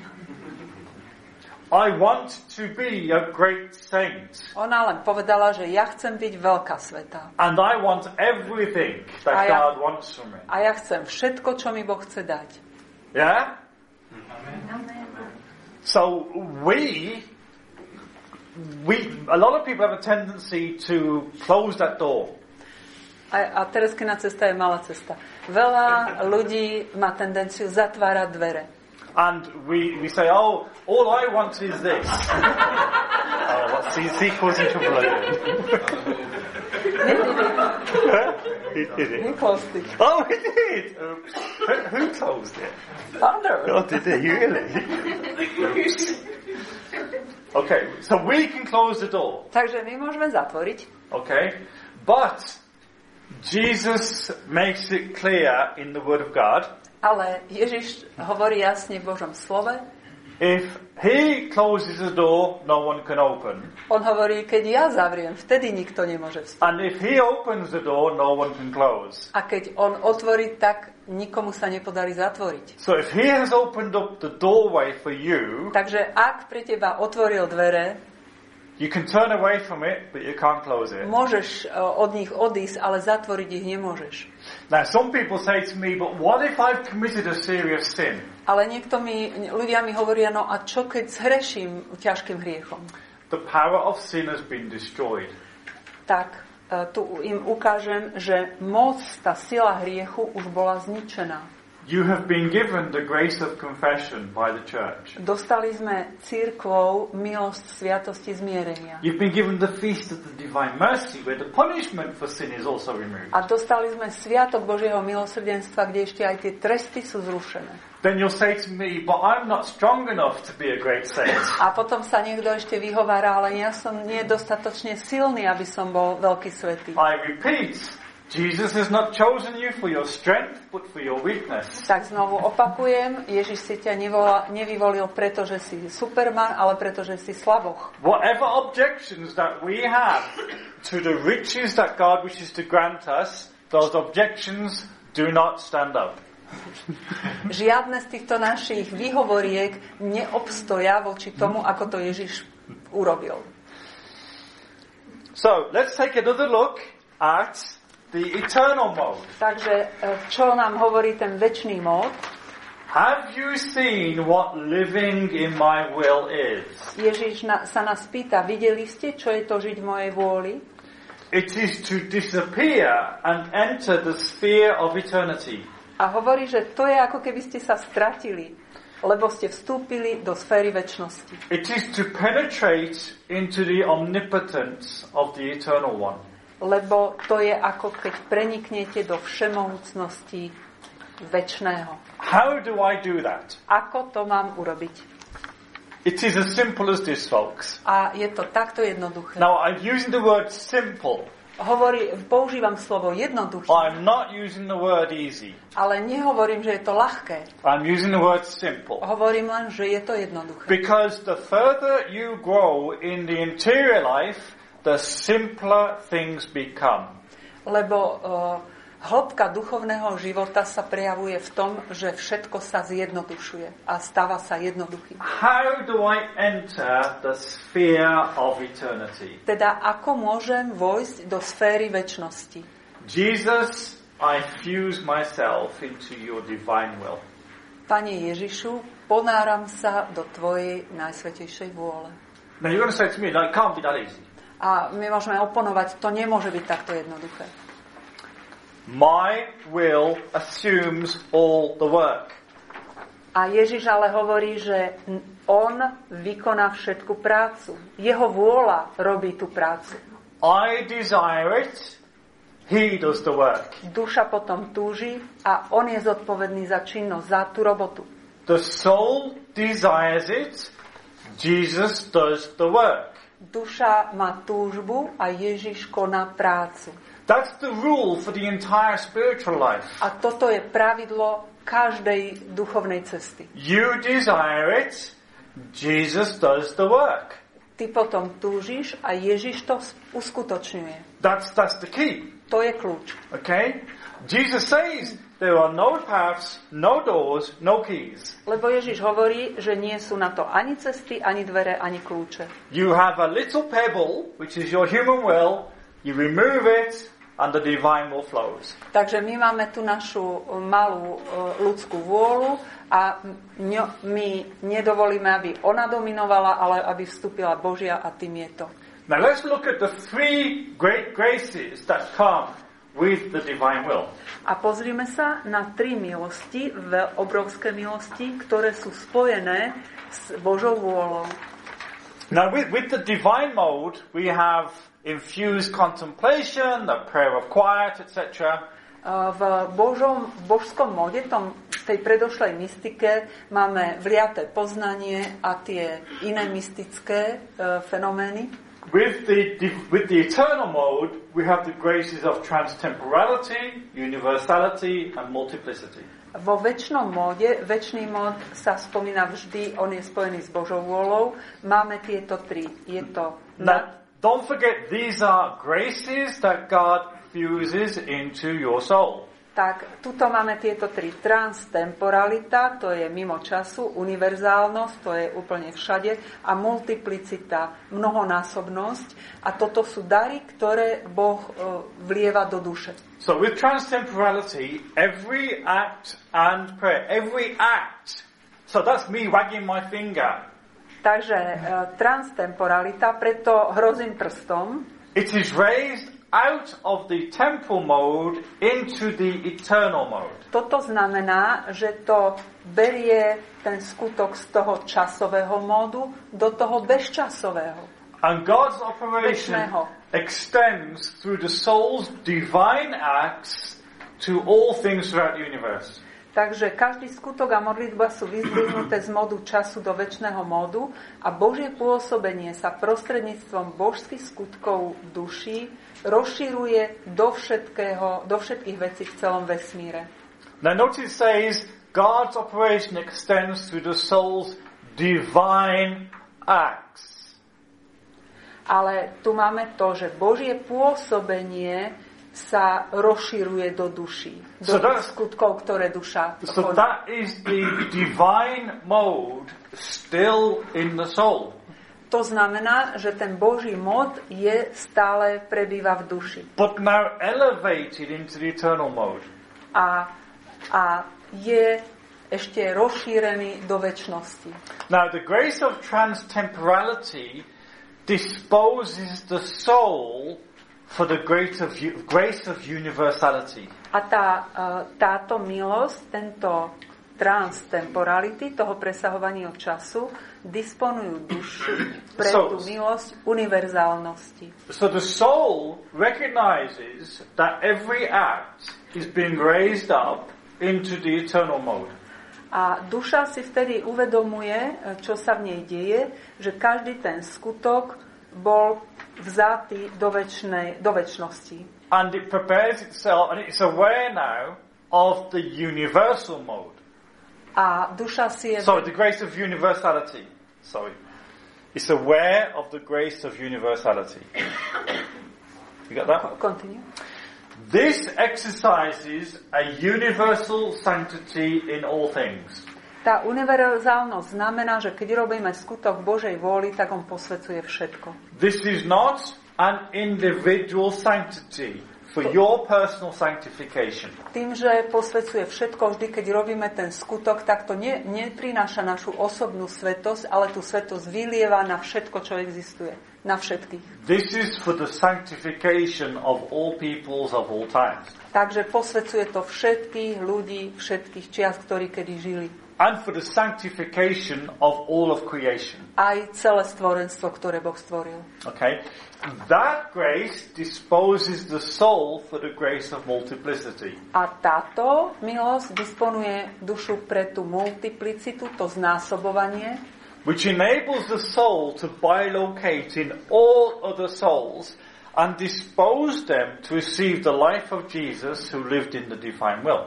I want to be a great saint. Ona len povedala, že ja chcem byť veľká sveta. And I want everything that A ja- God wants from me. A ja chcem všetko, čo mi Boh chce dať. Yeah? So we, we, a lot of people have a tendency to close that door. A, a Tereskina cesta je malá cesta. Veľa ľudí má tendenciu zatvárať dvere. And we, we say, oh, all I want is this. Oh, what's he, he causing trouble again? He did it. He closed it. Oh, he did. Oops. Who, who closed it? Thunder. Oh, did he really? Okay, so we can close the door. Takže my môžeme zatvoriť. Okay, but Jesus makes it clear in the Word of God. Ale Ježiš hovorí jasne v Božom slove. If he closes the door, no one can open. On hovorí, keď ja zavriem, vtedy nikto nemôže vstúpiť. And if he opens the door, no one can close. A keď on otvorí, tak nikomu sa nepodarí zatvoriť. So if he has opened up the doorway for you, Takže ak pre teba otvoril dvere, you can turn away from it, but you can't close it. môžeš uh, od nich odísť, ale zatvoriť ich nemôžeš. Now, some people say to me, but what if I've committed a serious sin? Ale niekto mi, ľudia mi hovoria, no a čo keď zhreším ťažkým hriechom? The power of sin has been destroyed. Tak uh, tu im ukážem, že moc, tá sila hriechu už bola zničená. You have been given the grace of confession by the church. Dostali sme cirkvou milosť sviatosti zmierenia. You've been given the feast of the divine mercy, where the punishment for sin is also removed. A dostali sme sviatok Božieho milosrdenstva, kde ešte aj tie tresty sú zrušené. Then you'll say to me, but I'm not strong enough to be a great saint. A potom sa niekto ešte vyhovára, ale ja som nie dostatočne silný, aby som bol veľký svätý. I repeat, Jesus has not chosen you for your strength, but for your weakness. Tak znovu opakujem, Ježiš si ťa nevolá, nevyvolil preto, že si superman, ale preto, že si slaboch. Whatever objections that we have to the riches that God wishes to grant us, those objections do not stand up. Žiadne z týchto našich výhovoriek neobstoja voči tomu, ako to Ježiš urobil. So, let's take another look at the eternal mode. Takže čo nám hovorí ten večný mód? Have you seen what living in my will is? Ježiš na, sa nás pýta, videli ste, čo je to žiť v mojej vôli? It is to disappear and enter the sphere of eternity. A hovorí, že to je ako keby ste sa stratili, lebo ste vstúpili do sféry večnosti. It is to penetrate into the omnipotence of the eternal one. Lebo to je ako keď preniknete do všemohúcnosti večného. How do I do that? Ako to mám urobiť? It is as simple as this, folks. A je to takto jednoduché. Now, I'm using the word simple. Hovorí, používam slovo jednoduché, I'm not using the word easy. ale nehovorím, že je to ľahké. I'm using the word simple. Hovorím len, že je to jednoduché. Because the further you grow in the interior life, the simpler things become. Lebo uh, hĺbka duchovného života sa prejavuje v tom, že všetko sa zjednodušuje a stáva sa jednoduchým. How do I enter the sphere of eternity? Teda ako môžem vojsť do sféry večnosti? Jesus, I fuse myself into your divine will. Pane Ježišu, ponáram sa do tvojej najsvätejšej vôle. Now you're going to say to me, no, it can't be that easy. A my môžeme oponovať, to nemôže byť takto jednoduché. My will assumes all the work. A Ježiš ale hovorí, že on vykoná všetku prácu. Jeho vôľa robí tú prácu. I desire it, He does the work. Duša potom túži a on je zodpovedný za činnosť, za tú robotu. The soul desires it. Jesus does the work. Duša má túžbu a Ježiš koná prácu. That's the rule for the entire spiritual life. A toto je pravidlo každej duchovnej cesty. You desire it. Jesus does the work. Ty potom túžiš a Ježiš to uskutočňuje. That's that's the key. To je kľúč. Okay? Jesus says there are no paths, no doors, no keys. Lebo Ježiš hovorí, že nie sú na to ani cesty, ani dvere, ani kľúče. You have a little pebble, which is your human will. You remove it, and the divine will flows. Takže my máme tu našu malú ľudskú vôľu a my nedovolíme, aby ona dominovala, ale aby vstúpila Božia a tým je to. Now let's look at the three great graces that come with the divine will. A pozrime sa na tri milosti, obrovské milosti, ktoré sú spojené s Božou vôľou. Now with, with the divine mode, we have infused contemplation, the prayer of quiet, et cetera. V Božom, božskom móde, tom, v tej predošlej mystike, máme vliaté poznanie a tie iné mystické uh, fenomény. With the, with the eternal mode, we have the graces of transtemporality, universality, and multiplicity. Vo večnom móde, večný mód sa spomína vždy, on je spojený s Božou vôľou. Máme tieto tri. Je to... Now, don't forget, these are graces that God fuses into your soul. Tak, tuto máme tieto tri. Transtemporalita, to je mimo času, univerzálnosť, to je úplne všade, a multiplicita, mnohonásobnosť. A toto sú dary, ktoré Boh uh, vlieva do duše. So with transtemporality, every act and prayer, every act, so that's me wagging my finger. Takže uh, transtemporalita, preto hrozím prstom. It is raised out of the temporal mode into the eternal mode. Toto znamená, že to berie ten skutok z toho časového módu do toho bezčasového. And God's operation Večného. extends through the soul's divine acts to all things throughout the universe. Takže každý skutok a modlitba sú vyzdvihnuté z módu času do večného módu a Božie pôsobenie sa prostredníctvom božských skutkov duší rozširuje do všetkého, do všetkých vecí v celom vesmíre. Now notice it says God's operation extends through the soul's divine acts. Ale tu máme to, že Božie pôsobenie sa rozširuje do duší, do So that- skutkov, ktoré duša So koná. that is the divine mode still in the soul. To znamená, že ten Boží mód je stále prebýva v duši. But now elevated into the eternal mode. A, a je ešte rozšírený do večnosti. Now the grace of transtemporality disposes the soul for the grace of, grace of universality. A tá, táto milosť, tento transtemporality, toho presahovania času, disponujú dušu pre So- tú milosť univerzálnosti. So the soul recognizes that every act is being raised up into the eternal mode. A duša si vtedy uvedomuje, čo sa v nej deje, že každý ten skutok bol vzatý do, večnej, do večnosti. And it prepares itself, and it's aware now of the universal mode. A duša si je... Sorry, the grace of universality. Sorry. It's aware of the grace of universality. You got that? Continue. This exercises a universal sanctity in all things. Tá univerzálnosť znamená, že keď robíme skutok Božej vôli, tak on posvecuje všetko. This is not an individual sanctity for your personal sanctification. Tým, že posvecuje všetko, vždy keď robíme ten skutok, tak to ne, neprináša našu osobnú svetosť, ale tú svetosť vylieva na všetko, čo existuje. Na všetkých. This is for the sanctification of all peoples of all times. Takže posvecuje to všetkých ľudí, všetkých čias, ktorí kedy žili. and for the sanctification of all of creation. Aj celé stvorenstvo, ktoré Boh stvoril. Okay? That grace disposes the soul for the grace of multiplicity. A táto milosť disponuje dušu pre tú multiplicitu, to znásobovanie, which enables the soul to bilocate in all other souls and dispose them to receive the life of Jesus who lived in the divine will.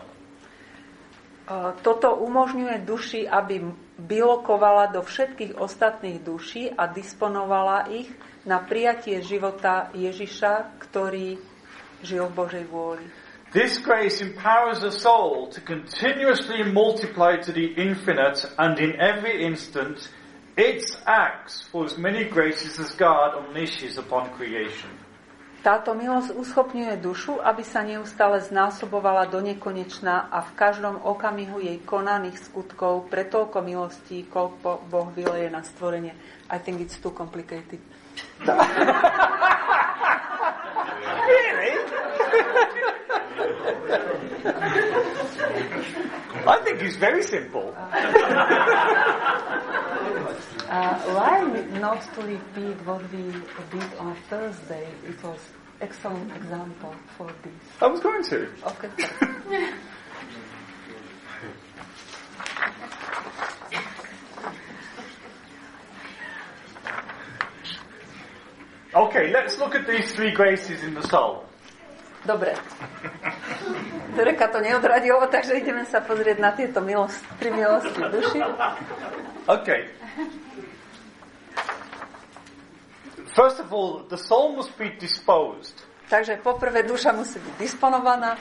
Toto umožňuje duši, aby bilokovala do všetkých ostatných duší a disponovala ich na prijatie života Ježiša, ktorý žil v Božej vôli. This grace empowers the soul to continuously multiply to the infinite, and in every instant its acts for as many graces as God unleashes upon creation. Táto milosť uschopňuje dušu, aby sa neustále znásobovala do nekonečna a v každom okamihu jej konaných skutkov pre toľko milostí, koľko Boh vyleje na stvorenie. I think it's too complicated. Really? I think it's very simple. Uh, why not to repeat what we did on Thursday? It was excellent example for this. I was going to. Okay. Okay, let's look at these three graces in the soul. Dobre. Tereka to neodradilo, takže ideme sa pozrieť na tieto milosti, tri milosti v duši. Okay. First of all, the soul must be disposed. Takže poprvé duša musí byť disponovaná.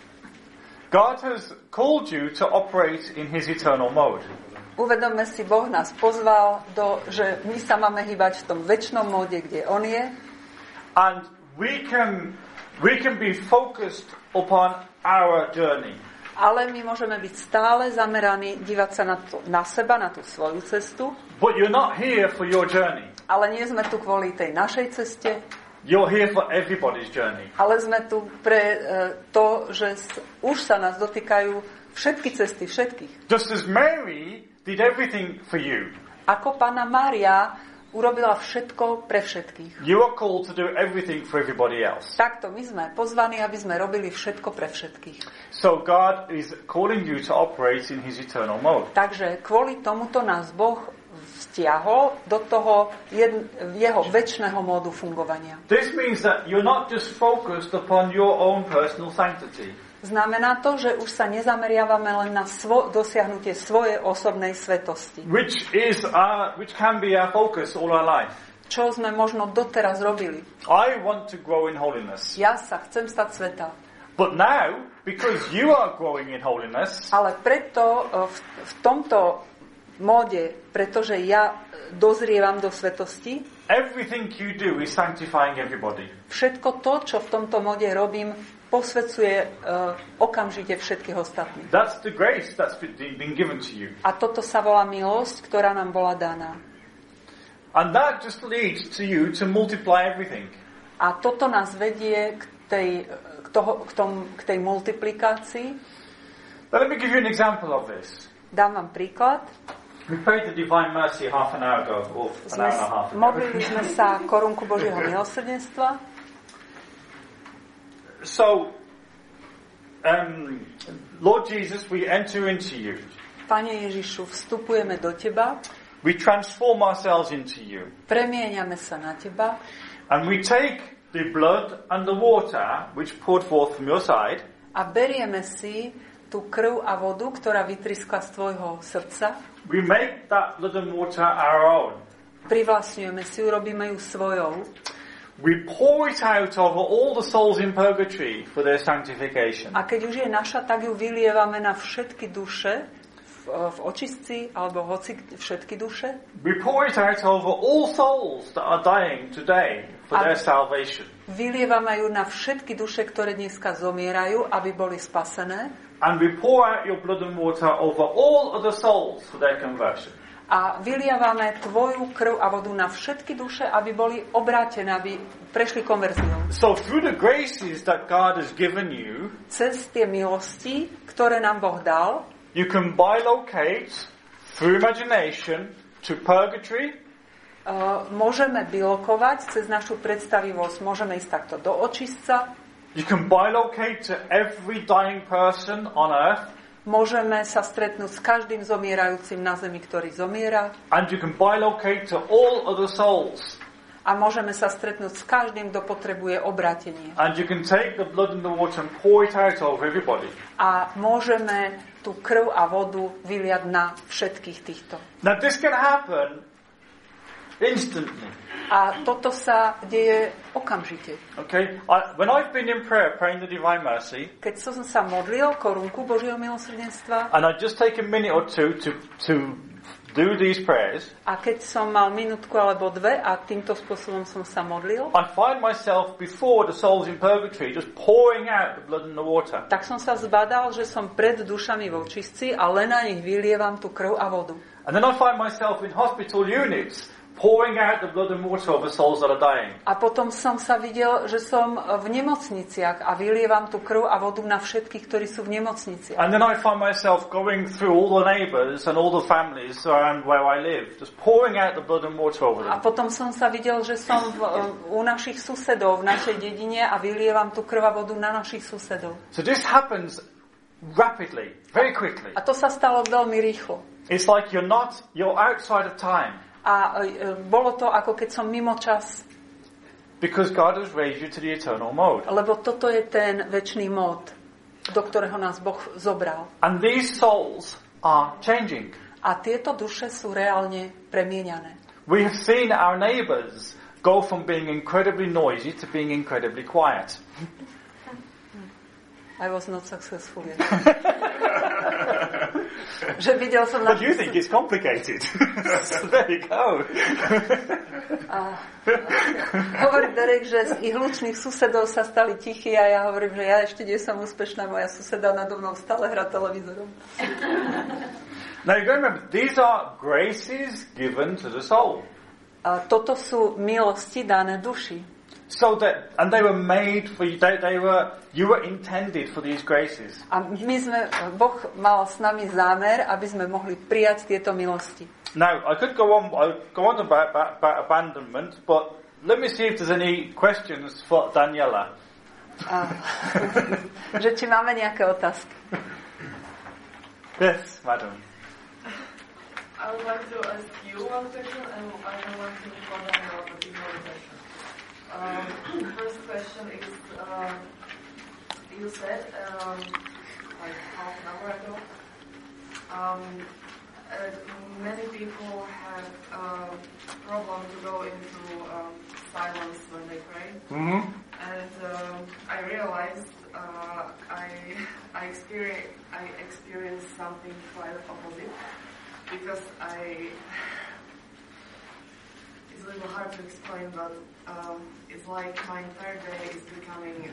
God has called you to operate in His eternal mode. Uvedomme si, Boh nás pozval, do, že my sa máme hýbať v tom večnom móde, kde On je. And we can, we can be focused upon our journey. Ale my môžeme byť stále zameraní, dívať sa na, to, na seba, na tú svoju cestu. But you're not here for your journey. Ale nie sme tu kvôli tej našej ceste. You're here for everybody's journey. Ale sme tu pre uh, to, že s, už sa nás dotýkajú všetky cesty, všetkých. Just as Mary did everything for you. Ako Panna Mária urobila všetko pre všetkých. You are called to do everything for everybody else. Takto my sme pozvaní, aby sme robili všetko pre všetkých. So God is calling you to operate in His eternal mode. Takže kvôli tomuto nás Boh vtiahol do toho jed, jeho večného módu fungovania. This means that you're not just focused upon your own personal sanctity. Znamená to, že už sa nezameriavame len na svo, dosiahnutie svojej osobnej svetosti. Which is our, which can be our focus all our life. Čo sme možno doteraz robili. I want to grow in holiness. Ja sa chcem stať sveta. But now, because you are growing in holiness, ale preto v, v tomto móde, pretože ja dozrievam do svetosti, everything you do is sanctifying everybody. Všetko to, čo v tomto móde robím, posvecuje uh, okamžite všetkých ostatných. That's the grace that's been given to you. A toto sa volá milosť, ktorá nám bola daná. And that just leads to you to multiply everything. A toto nás vedie k tej, k toho, k tom, k tej multiplikácii. Now let me give you an example of this. Dám vám príklad. We prayed the Divine Mercy half an hour ago, or an hour and a half ago. Modlili sme sa korunku Božieho milosrdenstva. So, um, Lord Jesus, we enter into you. Pane Ježišu, vstupujeme do Teba. We transform ourselves into you. Premieňame sa na Teba. And we take the blood and the water which poured forth from your side. A berieme si tú krv a vodu, ktorá vytryskla z tvojho srdca. We make that blood and water our own. Privlastňujeme si ju, robíme ju svojou. We pour it out over all the souls in purgatory for their sanctification. A keď už je naša, tak ju vylievame na všetky duše v, v očistci, alebo hoci všetky duše. We pour it out over all souls that are dying today for a their salvation. Vylievame ju na všetky duše, ktoré dneska zomierajú, aby boli spasené. And we pour out your blood and water over all other souls for their conversion. A vylievame tvoju krv a vodu na všetky duše, aby boli obrátené, aby prešli konverziou. So through the graces that God has given you, cez tie milosti, ktoré nám Boh dal, you can bilocate through imagination to purgatory. Uh, môžeme bilokovať cez našu predstavivosť, môžeme ísť takto do očistca. You can bilocate to every dying person on earth. Môžeme sa stretnúť s každým zomierajúcim na zemi, ktorý zomiera. And you can bilocate to all other souls. A môžeme sa stretnúť s každým, kto potrebuje obrátenie. And you can take the blood and the water and pour it out over everybody. A môžeme tú krv a vodu vyliať na všetkých týchto. Now this can happen instantly. A toto sa deje okamžite. Okay? I, when I've been in prayer, praying the Divine Mercy, Keď som sa modlil korunku Božieho milosrdenstva and I just take a minute or two to, to do these prayers, a keď som mal minútku alebo dve a týmto spôsobom som sa modlil, I find myself before the souls in purgatory just pouring out the blood and the water. tak som sa zbadal, že som pred dušami vo očistci a len na nich vylievam tú krv a vodu. And then I find myself in hospital units pouring out the blood and water over souls that are dying. A potom som sa videl, že som v nemocniciach a vylievam tú krv a vodu na všetkých, ktorí sú v nemocniciach. And then I find myself going through all the neighbours and all the families around where I live, just pouring out the blood and water over A them. potom som sa videl, že som v, u našich susedov v našej dedine a vylievam tú krv a vodu na našich susedov. So this happens rapidly, very quickly. A to sa stalo veľmi rýchlo. It's like you're not, you're outside of time. A e, bolo to, ako keď som mimo čas. Because God has raised you to the eternal mode. Lebo toto je ten večný mód, do ktorého nás Boh zobral. And these souls are changing. A tieto duše sú reálne premieňané. We have seen our neighbours go from being incredibly noisy to being incredibly quiet. I was not successful yet. Že videl som But na... you think it's complicated. So there you go. A, hovorí Derek, že z ich hlučných susedov sa stali tichí a ja hovorím, že ja ešte nie som úspešná, moja suseda nado mnou stále hrá televízorom. Now you got to remember, these are graces given to the soul. A toto sú milosti dané duši. So that, and they were made for you, they, they were, you were intended for these graces. A my sme, Boh mal s nami zámer, aby sme mohli prijať tieto milosti. Now, I could go on, I go on about, about, about abandonment, but let me see if there's any questions for Daniela. A, že či máme nejaké otázky. Yes, madam. I would like to ask you one question, and I would like to comment on the another question. Um, the first question is, uh, you said, um, like half an hour ago, um, uh, many people have a uh, problem to go into um, silence when they pray. Mm-hmm. And um, I realized uh, I I experience I experienced something quite opposite because I it's a little hard to explain, but um, it's like my entire day is becoming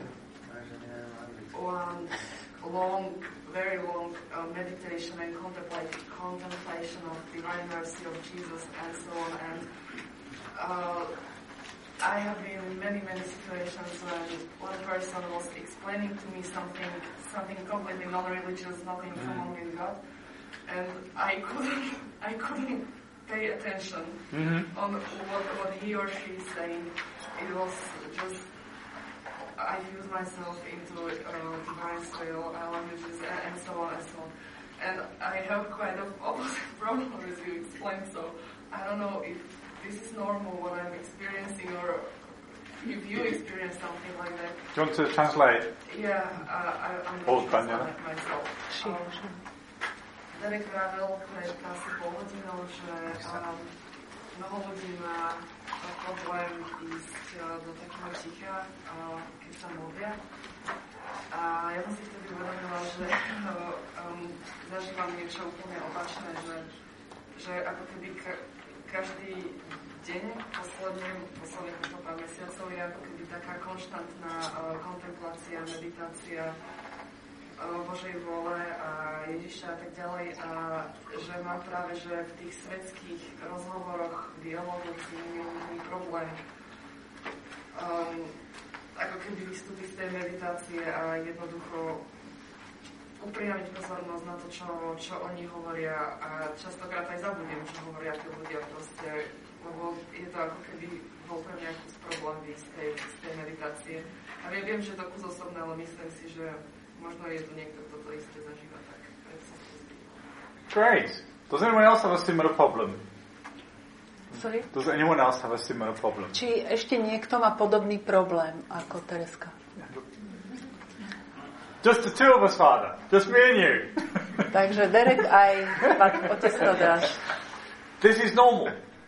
one long, very long uh, meditation and contemplation contemplation of divine mercy of Jesus and so on. And uh, I have been in many, many situations when one person was explaining to me something, something completely non-religious, nothing common with God, and I couldn't, I couldn't pay attention mm-hmm. on what, what he or she is saying. It was just, I fused myself into uh, divine soil, uh, languages, and, and so on and so on. And I have quite an opposite problem as you explained, so I don't know if this is normal what I'm experiencing, or if you experience something like that. Do you want to translate? Yeah, uh, I, I'm All going to done, translate myself. Um, Derek vravel pred asi pol hodinou, že um, mnoho ľudí má problém ísť uh, do takého ticha, uh, keď sa modlia. A ja som si vtedy uvedomila, že uh, um, zažívam niečo úplne opačné, že, že ako keby ka- každý deň, posledných, posledných možno pár mesiacov je ako keby taká konštantná uh, kontemplácia, meditácia uh, Božej vôle a Ježiša a tak ďalej. A že mám práve, že v tých svetských rozhovoroch, dialogoch s inými ľuďmi problém um, ako keby vystúpiť z tej meditácie a jednoducho upriamiť pozornosť na to, čo, čo oni hovoria a častokrát aj zabudnem, čo hovoria tí ľudia proste, lebo je to ako keby bol pre mňa kus problémy z tej, z tej meditácie. A ja viem, že to kus osobné, ale myslím si, že možno je tu niekto, kto to isté zažíva tak. Great. Does anyone else have a similar problem? Sorry? Does anyone else have a similar problem? Či ešte niekto má podobný problém ako Tereska? Just the two of us, Father. Just me and you. Takže Derek aj otec Tadeusz. This is normal.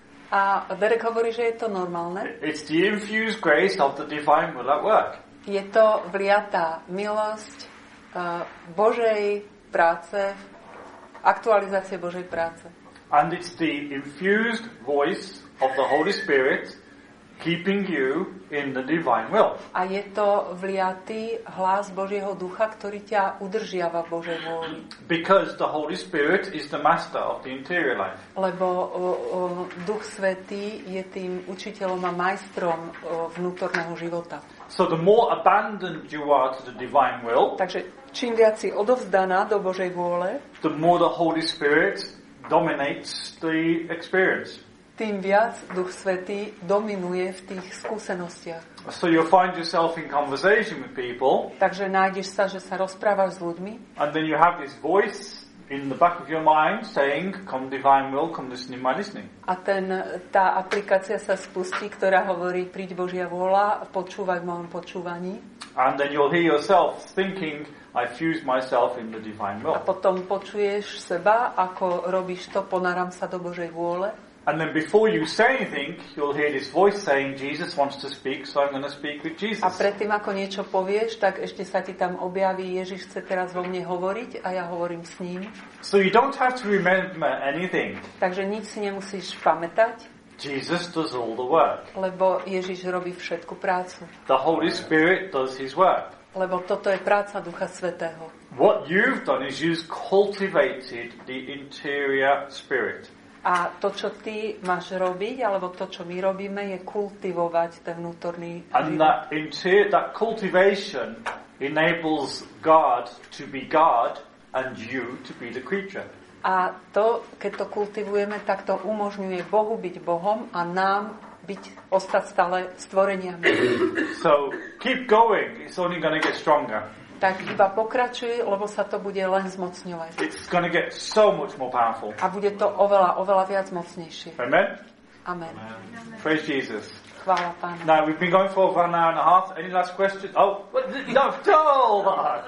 A Derek hovorí, že je to normálne. It's the infused grace of the divine will at work. Je to vliatá milosť uh, Božej práce, aktualizácie Božej práce. And it's the infused voice of the Holy Spirit keeping you in the divine will. A je to vliatý hlas Božieho ducha, ktorý ťa udržiava v Božej vôli. Because the Holy Spirit is the master of the interior life. Lebo o, o, Duch Svätý je tým učiteľom a majstrom o, vnútorného života. So the more abandoned you are to the divine will, Takže čím viac si odovzdaná do Božej vôle, the more the Holy Spirit dominates the experience. tým viac Duch Svätý dominuje v tých skúsenostiach. So you'll find yourself in conversation with people, Takže nájdeš sa, že sa rozprávaš s ľuďmi and then you have this voice in the back of your mind saying, come divine will, come listen in my listening. a ten, tá aplikácia sa spustí, ktorá hovorí, príď Božia vôľa, počúvaj v mojom počúvaní. And then you'll hear yourself thinking, I fuse myself in the divine will. A potom počuješ seba, ako robíš to, ponáram sa do Božej vôle. And then before you say anything, you'll hear this voice saying, Jesus wants to speak, so I'm going to speak with Jesus. A predtým, ako niečo povieš, tak ešte sa ti tam objaví, Ježiš chce teraz vo mne hovoriť a ja hovorím s ním. So you don't have to remember anything. Takže nič si nemusíš pamätať, Jesus does all the work. lebo Ježiš robí všetku prácu. The Holy Spirit does his work. Lebo toto je práca Ducha Svätého. What you've done is you've cultivated the interior spirit. A to, čo ty máš robiť, alebo to, čo my robíme, je kultivovať ten vnútorný And život. that inter- that cultivation enables God to be God and you to be the creature. A to, keď to kultivujeme, tak to umožňuje Bohu byť Bohom a nám byť, ostať stále stvoreniami. So keep going, it's only going to get stronger. Tak iba pokračuj, lebo sa to bude len zmocňovať. It's going to get so much more powerful. A bude to oveľa, oveľa viac mocnejšie. Amen? Amen. Praise Jesus. Chvála Pána. Now, we've been going for over an hour and a half. Any last questions? Oh, what, no, hold on.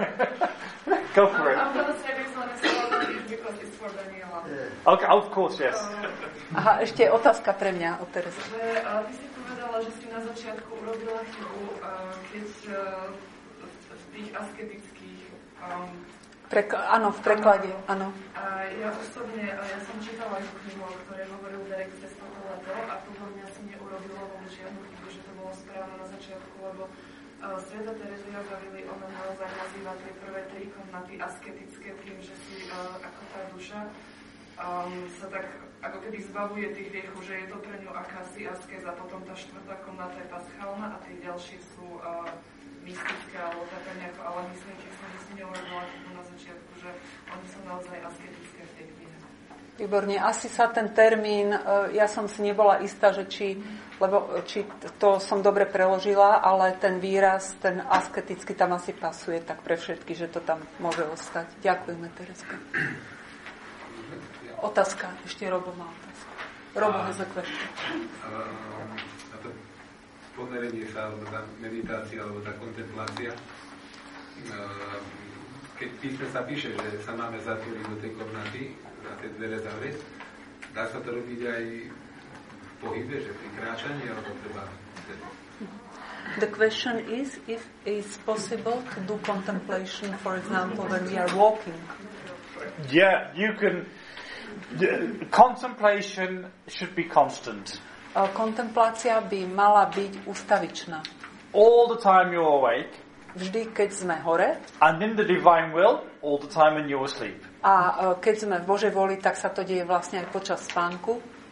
Go for it. I'm going to say this one as well because it's for Daniela. Okay, of course, yes. Aha, ešte otázka pre mňa od Terezy. Že, uh, ty si povedala, že si na začiatku urobila chybu, uh, keď uh, v tých asketických um, Prekl- áno, v preklade, áno. A ja osobne, a ja som čítala tú knihu, o ktorej hovoril Derek cez toto leto a tu vo mňa si neurobila vôbec žiadnu chybu, že to bolo správne na začiatku, lebo uh, Sveta Terezia Zavili, ona naozaj nazýva tie prvé tri komnaty asketické tým, že si uh, ako tá duša um, sa tak ako keby zbavuje tých hriechov, že je to pre ňu akási askeza, potom tá štvrtá komnata je paschálna a tie ďalšie sú uh, mystické alebo také nejako, ale myslím, že som si neurobila chybu na začiatku, že oni sú naozaj asketické v tej knihe. Výborne. Asi sa ten termín, ja som si nebola istá, že či, lebo, či to som dobre preložila, ale ten výraz, ten asketicky tam asi pasuje tak pre všetky, že to tam môže ostať. Ďakujeme, Tereska. Otázka. Ešte Robo má otázku. Robo has a question. A to pomerenie sa, alebo tá meditácia, alebo tá kontemplácia, keď písme sa píše, že sa máme zatvoriť do tej komnaty, za tie dvere zavrieť, dá sa to robiť aj v pohybe, že pri kráčaní, alebo treba... The question is if it's possible to do contemplation, for example, when we are walking. Yeah, you can... Contemplation should be constant. Kontemplácia by mala byť ustavičná. All the time you're awake. Vždy, keď sme hore. And in the divine will, all the time when you're asleep. A keď sme v Božej vôli, tak sa to deje vlastne aj počas spánku.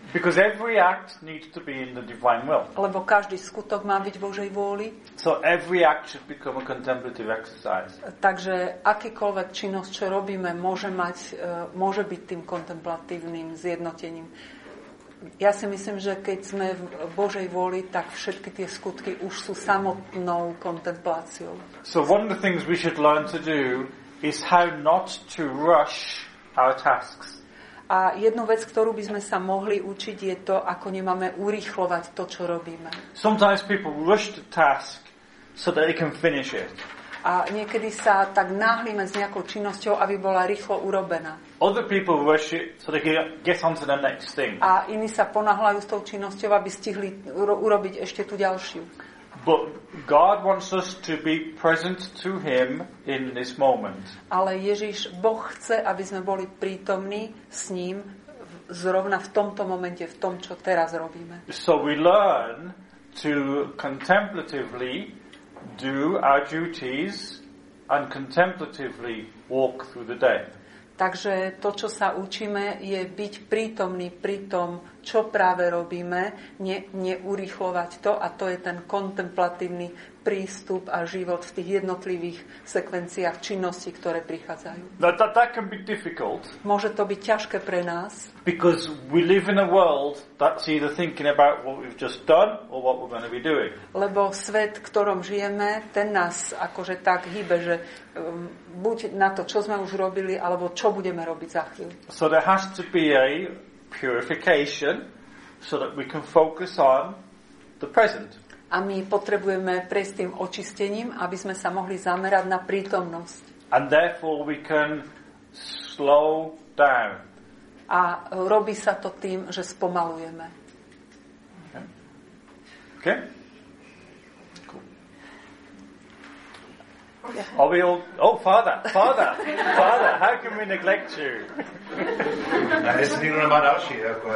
Because every act needs to be in the divine will. Lebo každý skutok má byť Božej vôli. So every act should become a contemplative exercise. Takže akýkoľvek činnosť, čo robíme, môže mať, môže byť tým kontemplatívnym zjednotením. Ja si myslím, že keď sme v Božej vôli, tak všetky tie skutky už sú samotnou kontempláciou. So one of the things we should learn to do is how not to rush our tasks. A jednu vec, ktorú by sme sa mohli učiť, je to, ako nemáme urýchlovať to, čo robíme. Sometimes people rush the task so that they can finish it. A niekedy sa tak náhlíme s nejakou činnosťou, aby bola rýchlo urobená. Other people rush it so they can get on to the next thing. A iní sa ponáhľajú s tou činnosťou, aby stihli uro- urobiť ešte tú ďalšiu. But God wants us to be present to Him in this moment. Ale Ježiš, Boh chce, aby sme boli prítomní s ním zrovna v tomto momente, v tom, čo teraz robíme. So we learn to contemplatively do our duties and contemplatively walk through the day. Takže to, čo sa učíme, je byť prítomný pri tom, čo práve robíme, ne, neurýchlovať to, a to je ten kontemplatívny prístup a život v tých jednotlivých sekvenciách činností, ktoré prichádzajú. That, that, that can be difficult. Môže to byť ťažké pre nás, because we live in a world that's either thinking about what we've just done or what we're going to be doing. Lebo svet, v ktorom žijeme, ten nás akože tak hýbe, že um, buď na to, čo sme už robili, alebo čo budeme robiť za chvíľu. So there has to be a purification so that we can focus on the present. A my potrebujeme prejsť tým očistením, aby sme sa mohli zamerať na prítomnosť. And therefore we can slow down. A robí sa to tým, že spomalujeme. Okay? Okay? Cool. Are we all... Oh, Father, Father, Father, how can we neglect you? A jestli někdo nemá další, jako...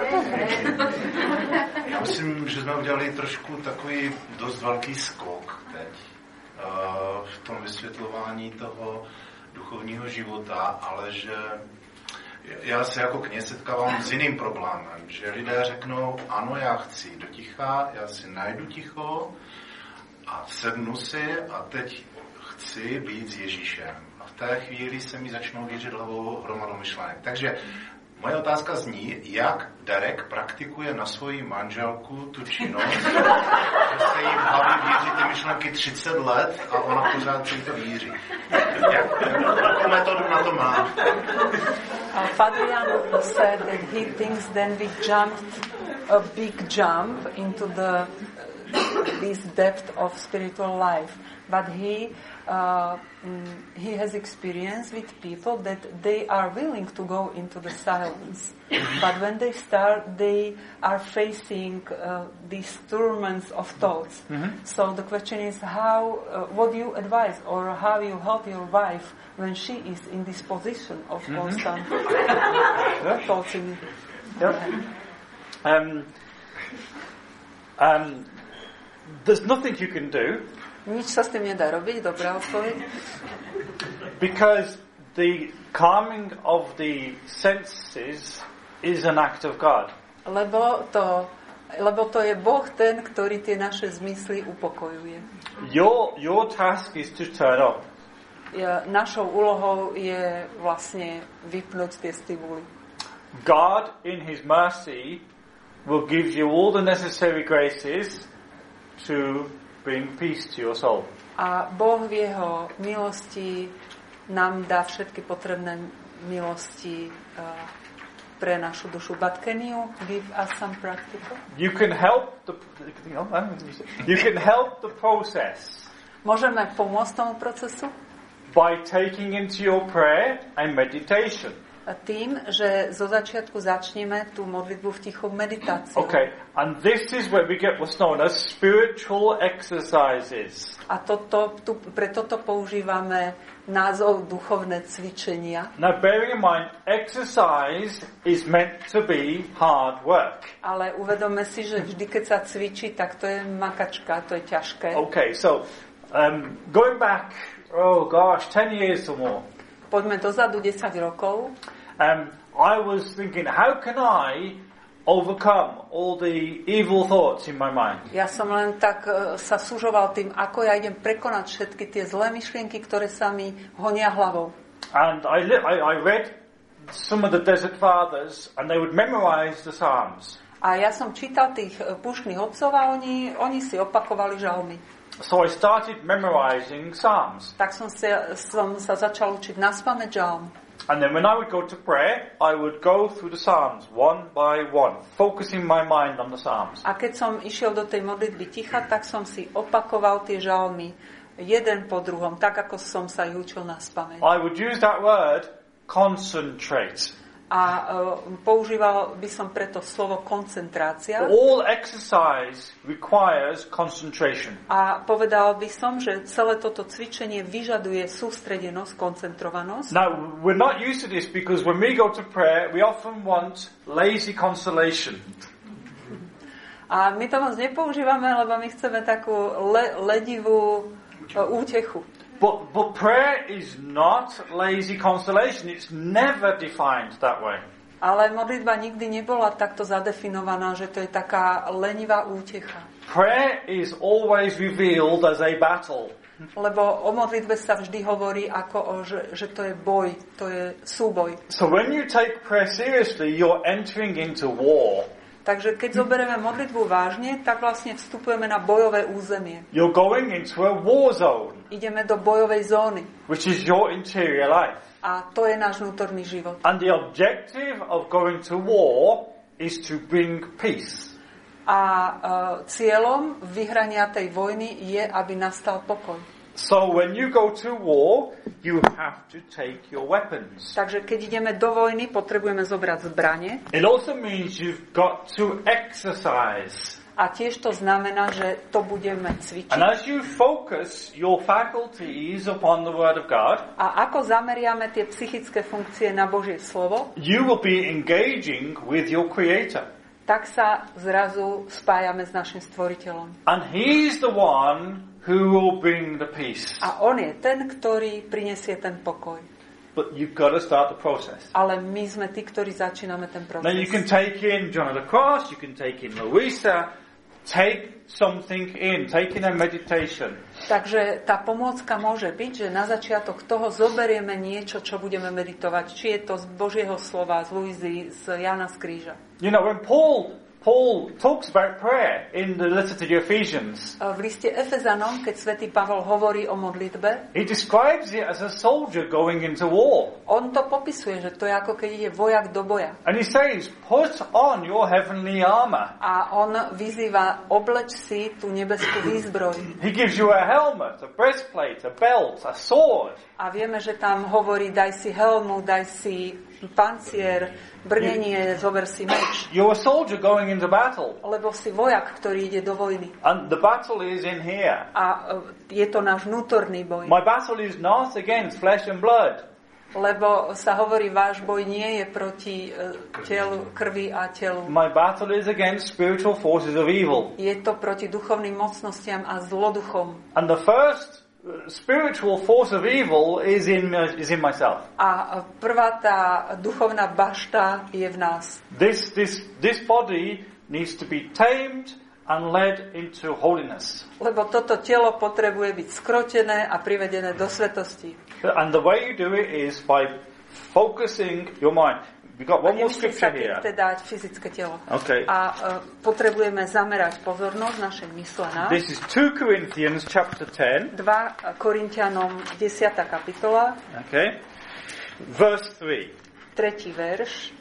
Já myslím, že jsme udělali trošku takový dost velký skok teď uh, v tom vysvětlování toho duchovního života, ale že já se jako kněz setkávám s jiným problémem, že lidé řeknou, ano, já chci do ticha, já si najdu ticho a sednu si a teď chci být s Ježíšem. A v té chvíli se mi začnou věřit hlavou hromadu myšlenek. Takže moje otázka zní, jak Derek praktikuje na svoji manželku tu činnost, že se jí v hlavě věří ty myšlenky třicet let a ona pořád si to věří. Jak, jakou metodu na to má? Uh, Father Jan said that he thinks then we jumped a big jump into the this depth of spiritual life, but he uh, he has experience with people that they are willing to go into the silence, but when they start, they are facing uh, these turmoils of thoughts. Mm-hmm. So the question is, how? Uh, what do you advise, or how you help your wife when she is in this position of mm-hmm. constant thoughts? In yep. Um, um, there's nothing you can do. Nič sa s tým nedá robiť, dobrá odpoveď. Because the calming of the senses is an act of God. Lebo to, lebo to je Boh ten, ktorý tie naše zmysly upokojuje. Your, your task is to turn up. Ja, našou úlohou je vlastne vypnúť tie stimuly. God in His mercy will give you all the necessary graces to bring peace to your soul. A Boh v jeho milosti nám dá všetky potrebné milosti uh, pre našu dušu. But can you give us some practical? You can help the you can help the process. Môžeme pomôcť tomu procesu? By taking into your prayer a meditation. A tým, že zo začiatku začneme tú modlitbu v tichom meditáciu. Okay, and this is where we get what's known as spiritual exercises. A toto, tu, pre toto používame názov duchovné cvičenia. Now bearing in mind, exercise is meant to be hard work. Ale uvedome si, že vždy, keď sa cvičí, tak to je makačka, to je ťažké. Okay, so um, going back, oh gosh, ten years or more. Poďme dozadu desať rokov. Um, I was thinking, how can I overcome all the evil thoughts in my mind. Ja som len tak uh, sa sužoval tým, ako ja idem prekonať všetky tie zlé myšlienky, ktoré sa mi honia hlavou. And I, li- I, I read some of the desert fathers and they would memorize the Psalms. A ja som čítal tých púštnych otcov a oni, oni si opakovali žalmy. So I started memorizing Psalms. Tak som sa, som sa začal učiť naspamäť žalm. And then when I would go to prayer, I would go through the Psalms one by one, focusing my mind on the Psalms. A keď som išiel do tej modlitby ticha, tak som si opakoval tie žalmy jeden po druhom, tak ako som sa ich učil naspamäť. I would use that word, concentrate. A uh, používal by som preto slovo koncentrácia. All exercise requires concentration. A povedal by som, že celé toto cvičenie vyžaduje sústredenosť, koncentrovanosť. Now, we're not used to this because when we go to prayer, we often want lazy consolation. A my to moc nepoužívame, lebo my chceme takú le- ledivú uh, útechu. But, but prayer is not lazy consolation. It's never defined that way. Ale modlitba nikdy nebola takto zadefinovaná, že to je taká lenivá útecha. Prayer is always revealed as a battle. Lebo o modlitbe sa vždy hovorí ako o, že, že to je boj, to je súboj. So when you take prayer seriously, you're entering into war. Takže keď zoberieme modlitbu vážne, tak vlastne vstupujeme na bojové územie. You're going into a war zone, Ideme do bojovej zóny. which is your interior life. A to je náš vnútorný život. And the objective of going to war is to bring peace. A uh, cieľom vyhrania tej vojny je, aby nastal pokoj. So when you go to war, you have to take your weapons. Takže keď ideme do vojny, potrebujeme zobrať zbrane. It also means you've got to exercise. A tiež to znamená, že to budeme cvičiť. And as you focus your faculties upon the Word of God, A ako zameriame tie psychické funkcie na Božie slovo, you will be engaging with your Creator. tak sa zrazu spájame s našim stvoriteľom. And He's the one who will bring the peace. A on je ten, ktorý prinesie ten pokoj. But you've got to start the process. Ale my sme tí, ktorí začíname ten proces. Now you can take in John of the Cross, you can take in Louisa, take something in, take in a meditation. Takže tá pomôcka môže byť, že na začiatok toho zoberieme niečo, čo budeme meditovať. Či je to z Božieho slova, z Luizy, z Jana z kríža. You know, when Paul Paul talks about prayer in the letter to the Ephesians, V liste Efezanom, keď svätý Pavol hovorí o modlitbe, he describes it as a soldier going into war. on to popisuje, že to je ako keď ide vojak do boja. And he says, put on your heavenly armor. A on vyzýva, obleč si tú nebeskú výzbroj. He gives you a helmet, a breastplate, a belt, a sword. A vieme, že tam hovorí, daj si helmu, daj si pancier, brnenie, zober si meč. You're a soldier going into battle. Lebo si vojak, ktorý ide do vojny. And the battle is in here. A je to náš vnútorný boj. My battle is not against flesh and blood. Lebo sa hovorí, váš boj nie je proti uh, telu, krvi a telu. My battle is against spiritual forces of evil. Je to proti duchovným mocnostiam a zloduchom. And the first spiritual force of evil is in is in myself. A prvá tá duchovná bašta je v nás. This this this body needs to be tamed and led into holiness. Lebo toto telo potrebuje byť skrotené a privedené do svetosti. And the way you do it is by focusing your mind. We've got one more scripture here. Teda fyzické telo. Okay. A uh, potrebujeme zamerať pozornosť našej mysle na This is two Corinthians chapter ten. dva Korintianom desiata kapitola, Okay. Verse three. tretí verš.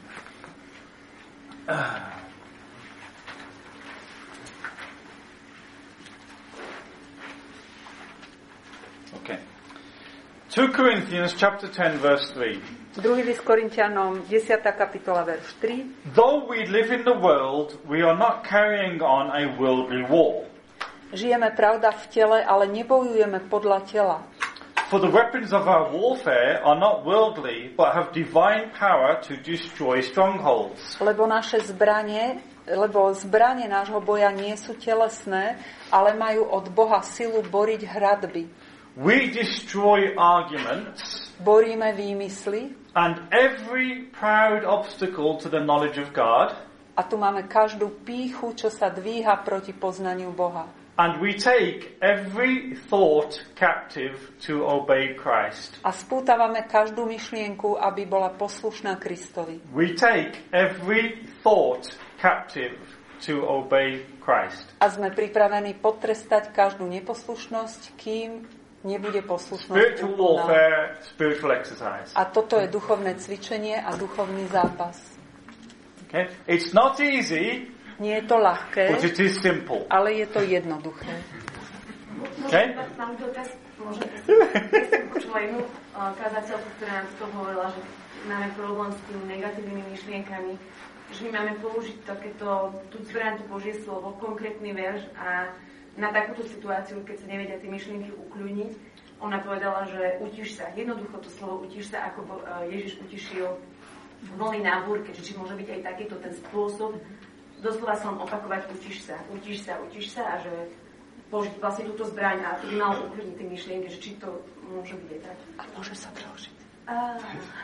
Okay. two Corinthians chapter ten verse three. Druhý list Korintianom desiata kapitola, verš tri. Though we live in the world, we are not carrying on a worldly war. Žijeme, pravda, v tele, ale nebojujeme podľa tela. For the weapons of our warfare are not worldly, but have divine power to destroy strongholds. Lebo naše zbranie, lebo zbranie nášho boja nie sú telesné, ale majú od Boha silu boriť hradby. We destroy arguments Boríme výmysly and every proud obstacle to the knowledge of God, a A tu máme každú pýchu, čo sa dvíha proti poznaniu Boha. And we take every thought captive to obey Christ. A spútavame každú myšlienku, aby bola poslušná Kristovi. We take every thought captive to obey Christ. A sme pripravení potrestať každú neposlušnosť, kým nebude poslušnosť Spiritual úplná. warfare, spiritual exercise. A toto je duchovné cvičenie a duchovný zápas. Okay? It's not easy, Nie je to ľahké, but it is simple. ale je to jednoduché. Okay? Mám to test, môžem test. Ja som počula jednu uh, kazateľku, ktorá nám to hovorila, že máme problém s tými negatívnymi myšlienkami, že my máme použiť takéto, tú zbraň, tú Božie slovo, konkrétny verš a na takúto situáciu, keď sa nevedia tie myšlienky ukľudniť, ona povedala, že utiš sa. Jednoducho to slovo utiš sa, ako uh, Ježiš utišil vlny na búrke, či môže byť aj takýto ten spôsob, doslova som opakovať utiš sa, utiš sa, utiš sa a že použiť vlastne túto zbraň a to by malo ukľudniť tie myšlienky, že či to môže byť aj tak. A môže sa preložiť. Ah.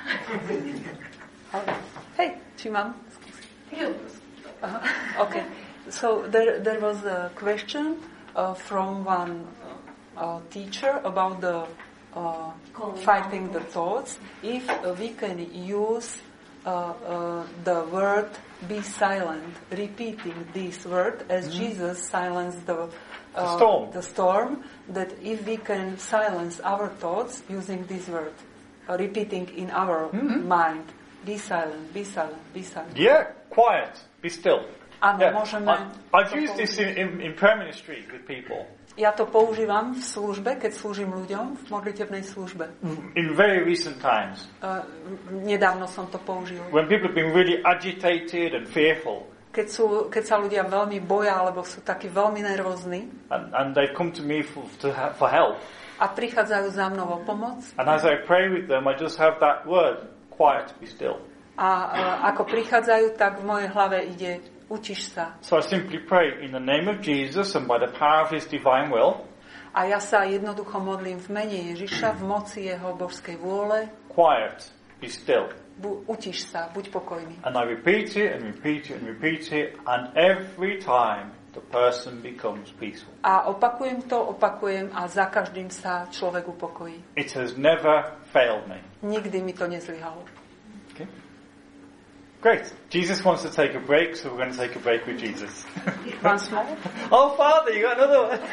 Hej, či mám? Jo. Uh, okay. So there, there was a question uh, from one uh, teacher about the uh, fighting the thoughts. If uh, we can use uh, uh, the word "be silent," repeating this word as mm-hmm. Jesus silenced the, uh, the storm. the storm, that if we can silence our thoughts using this word, uh, repeating in our mm-hmm. mind, "Be silent, be silent, be silent." Yeah, quiet, be still. Áno, Yeah. môžeme... I, I've used this in, in, in prayer ministry with people. Ja to používam v službe, keď slúžim ľuďom v modlitebnej službe. In very recent times. Uh, nedávno som to použil. When people have been really agitated and fearful. Keď, sú, keď sa ľudia veľmi boja, alebo sú takí veľmi nervózni. And, and they've come to me for, to ha- for help. A prichádzajú za mnou o pomoc. And as I pray with them, I just have that word, quiet, be still. A uh, ako prichádzajú, tak v mojej hlave ide utiš sa. So I simply pray in the name of Jesus and by the power of His divine will. A ja sa jednoducho modlím v mene Ježiša, v moci jeho božskej vôle. Quiet, be still. Bu- utiš sa, buď pokojný. And I repeat it and repeat it and repeat it, and every time the person becomes peaceful. A opakujem to, opakujem a za každým sa človek upokojí. It has never failed me. Nikdy mi to nezlyhalo. Okay. Great. Jesus wants to take a break, so we're going to take a break with Jesus. Once more? Oh, Father, you got another one.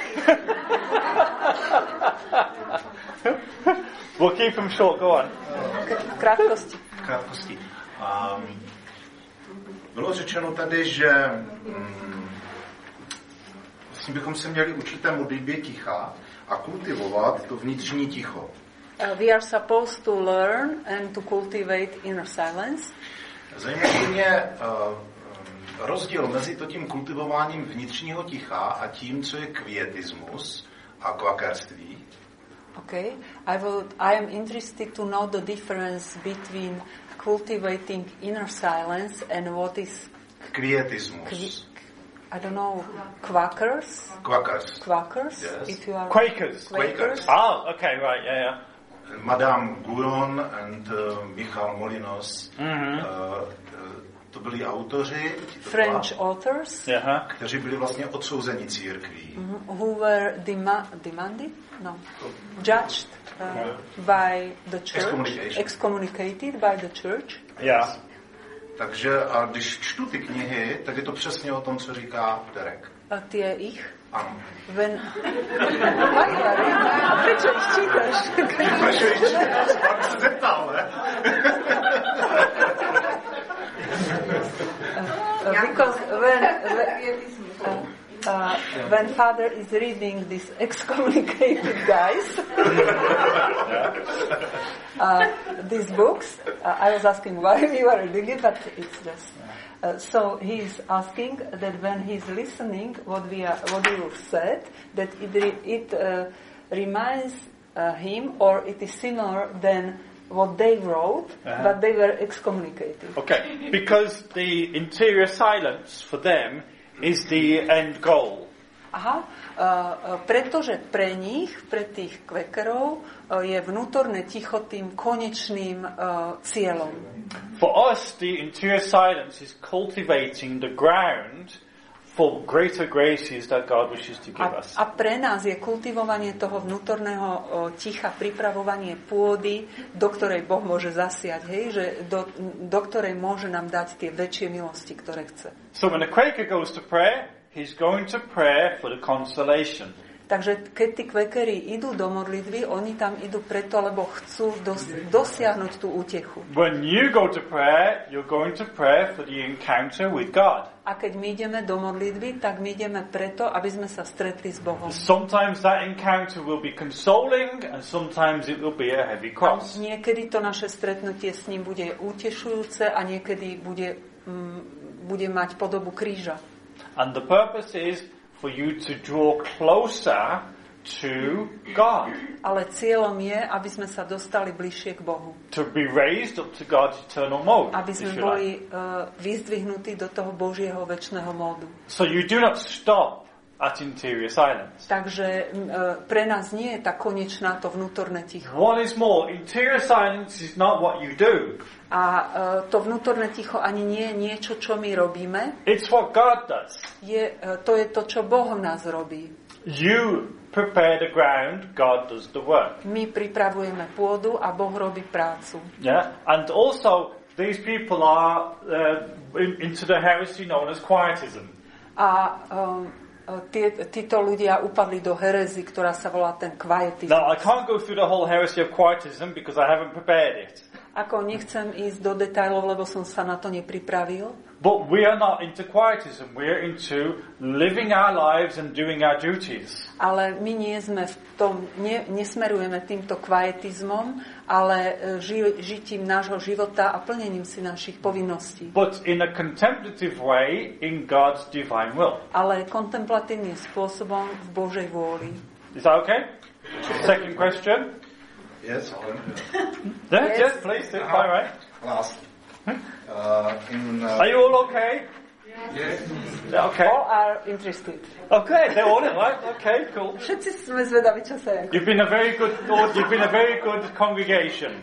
We'll keep them short. Go on. V krátkosti. krátkosti. Um, bylo řečeno tady, že um, vlastně bychom se měli učit té modlitbě ticha a kultivovat to vnitřní ticho. Uh, we are supposed to learn and to cultivate inner silence. Zajímavý mě uh, rozdíl mezi tím kultivováním vnitřního ticha a tím, co je kvietismus a kvakerství. Okay, I would. I am interested to know the difference between cultivating inner silence and what is Kvietismus. Kvi- I don't know, Quakers. Quakers. Quakers. Yes. If you are Quakers. Quakers. Oh, okay, right, yeah, yeah. Madame Guron and uh, Michal Molinos, Mm-hmm. uh, to byli autoři, French dva, authors, Yeah. kteří byli vlastně odsouzeni církví. mm, who were dema- demanded, no, judged uh, by the church, Excommunication. excommunicated by the church. Yeah. Takže a když čtu ty knihy, tak je to přesně o tom, co říká Derek. A tie ich. Ano. When... A prečo ich čítaš? Prečo ich čítaš? Mám se zeptal, ne? Uh, because when uh, uh, when Father is reading these excommunicated guys, uh, these books, uh, I was asking why we were reading it, but it's just. Uh, so he's asking that when he's listening what we are, what you said, that it re- it uh, reminds uh, him, or it is similar than what they wrote, Uh-huh. but they were excommunicated. Okay, because the interior silence for them is the end goal. Aha, uh, pretože pre nich, pre tých kvekerov, uh, je vnútorné ticho tým konečným uh, cieľom. For us, the interior silence is cultivating the ground for greater graces that God wishes to give A, us. a pre nás je kultivovanie toho vnútorného uh, ticha, pripravovanie pôdy, do ktorej Boh môže zasiať, hej, že do, do ktorej môže nám dať tie väčšie milosti, ktoré chce. So when a Quaker goes to prayer, he's going to pray for the consolation. Takže keď tí kvekery idú do modlitby, oni tam idú preto, lebo chcú dos- dosiahnuť tú útechu. When you go to prayer, you're going to pray for the encounter with God. A keď my ideme do modlitby, tak my ideme preto, aby sme sa stretli s Bohom. Sometimes that encounter will be consoling and sometimes it will be a heavy A cross. niekedy to naše stretnutie s ním bude utešujúce a niekedy bude, mm, bude mať podobu kríža. And the purpose is for you to draw closer to God. Ale cieľom je, aby sme sa dostali bližšie k Bohu. To be raised up to God's eternal mode. Aby if sme you boli like. uh, vyzdvihnutí do toho Božieho večného módu. So you do not stop at interior silence. Takže uh, pre nás nie je tá konečná to vnútorné ticho. What is more, interior silence is not what you do. A uh, to vnútorné ticho ani nie je niečo, čo my robíme. It's what God does. Je, uh, to je to, čo Boh v nás robí. You prepare the ground, God does the work. My pripravujeme pôdu a Boh robí prácu. Yeah, and also these people are uh, in, into the heresy known as quietism. A um, tie, títo ľudia upadli do herezy, ktorá sa volá ten kvietizmus. Now I can't go through the whole heresy of quietism because I haven't prepared it. Ako nechcem ísť do detailov, lebo som sa na to nepripravil. But we are not into quietism. We are into living our lives and doing our duties. Ale my nie sme v tom, ne, nesmerujeme týmto kvietizmom, ale ži, žitím nášho života a plnením si našich povinností. But in a contemplative way in God's divine will. Ale kontemplatívnym spôsobom v Božej vôli. Is that okay? Second question. Yes, Yeah, Yes. yes, please. All right. last. Uh, in, uh, Are you all okay? Yes. Yeah, okay. All are interested. Okay, they're all in, right? Okay, cool. Všetci sme zvedaví, čo sa je. You've been a very good, you've been a very good congregation.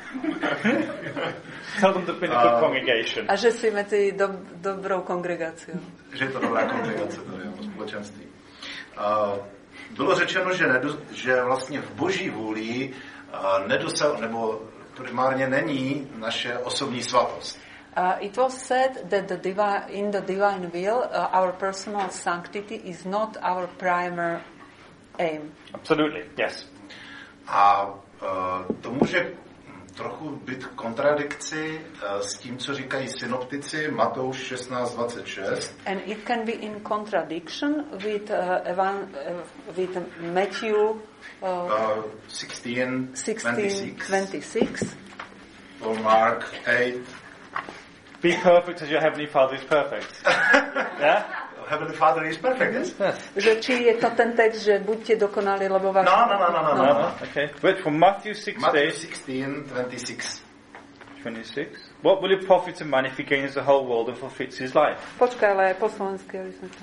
Tell them they've been a good Uh, congregation. A že si medzi do, dobrou kongregáciou. že je to dobrá kongregace, to je společenství. Uh, bylo řečeno, že, nedo, že vlastně v boží vůli uh, nedosah, nebo primárně není naše osobní svatost. Uh, it was said that the divi- in the divine will, uh, our personal sanctity is not our primary aim. Absolutely, yes. A uh, to může trochu být kontradikci uh, s tím, co říkají synoptici Matouš šestnáct dvacet šest. And it can be in contradiction with, uh, evan- uh, with Matthew uh, Uh, sixteen sixteen twenty-six. or Mark eight. Be perfect as your heavenly Father is perfect. Yeah? Heavenly Father is perfect, yes? Yes. Že či je to ten text, že buďte dokonali, lebo váš... No, no, no, no, no, no. no. Okay. But from Matthew Matthew sixteen, sixteen twenty-six. twenty-six. What will it profit a man if he gains the whole world and forfeits his life? Počkaj, ale po slovensky, aby sme to...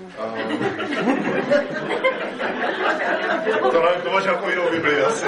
Uh, to, to máš ako jinou Biblii asi.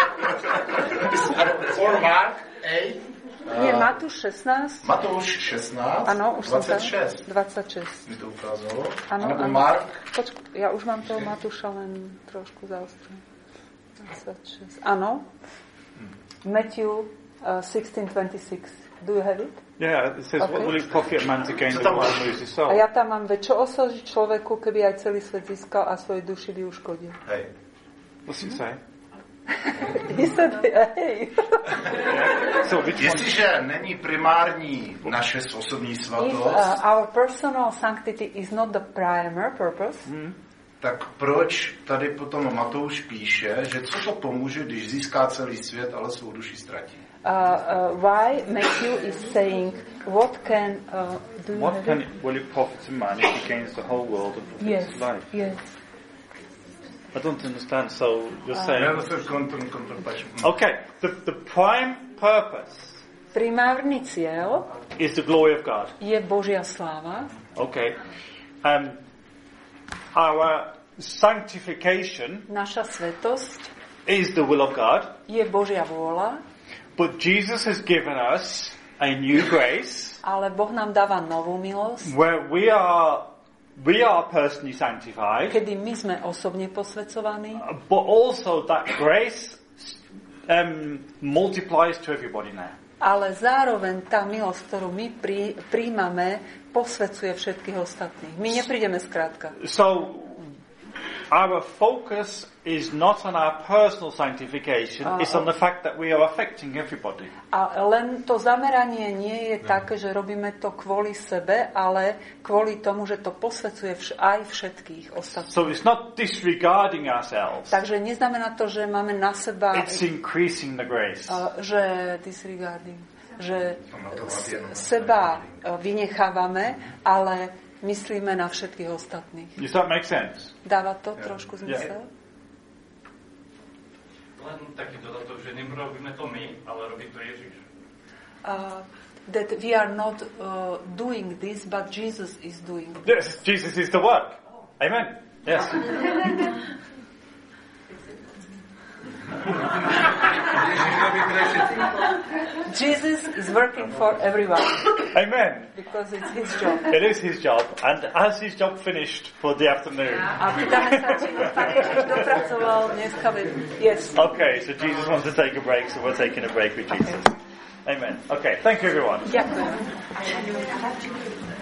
Or Mark eight. Nie, Matúš šestnásť. Matouš šestnáct, Áno, už som dvacet tam. šest. dvadsaťšesť. Mi to ukázalo. Áno, Alebo áno. Mark. Počkaj, ja už mám toho Matúša len trošku zaostrý. dvadsaťšesť. Áno. Matthew uh, sixteen twenty-six. Do you have it? Yeah, it says, Okay. what will it profit a man to gain the world and lose his A soul? ja tam mám, veď čo oslží človeku, keby aj celý svet získal a svoje duši by uškodil. Hej. What's it say? He said, hey. So which one? Jestliže není primární naše osobní If svatost, uh, our personal sanctity is not the primary purpose, Hmm. tak proč tady potom Matouš píše, že co to pomůže, když získá celý svět, ale svou duši ztratí? uh, uh, why Matthew is saying, what can uh, do you What have can it? it, will it profit a man if he gains the whole world and forfeits Yes, his life? yes. I don't understand. So you're Uh, saying, Já zase kontr- kontrapač. okay, the the prime purpose Primárny cieľ is the glory of God. je Božia sláva. Okay, um, our sanctification Naša svetosť is the will of God, je Božia vôľa, but Jesus has given us a new grace ale Boh nám dáva novú milosť, where we are we are personally sanctified, kedy my sme osobne posvedzovaní, but also that grace um, multiplies to everybody now. ale zároveň tá milosť, ktorú my prí, príjmame, posvedzuje všetkých ostatných. My neprídeme skrátka. So our focus is not on our personal sanctification, Uh, it's on the fact that we are affecting everybody. A len to zameranie nie je také, že robíme to kvôli sebe, ale kvôli tomu, že to posvedzuje vš- aj všetkých ostatných. So it's not disregarding ourselves, Takže neznamená to, že máme na seba, it's increasing the grace. uh, že disregarding, že s- seba uh, vynechávame, ale myslíme na všetkých ostatných. Does that make sense? Dáva to trošku zmysel? Len taký dodatok, že nerobíme to my, ale robí to Ježiš. Uh, that we are not uh, doing this, but Jesus is doing it. Yes, Jesus is the work. Amen. Yes. Jesus is working for everyone Amen. because it's his job. It is his job, and as his job finished for the afternoon. A pýtame sa, či Pán Ježiš dopracoval dneska ve- Yes. Okay, so Jesus wants to take a break, so we're taking a break with Jesus. Amen. Okay, thank you everyone. Ďakujem.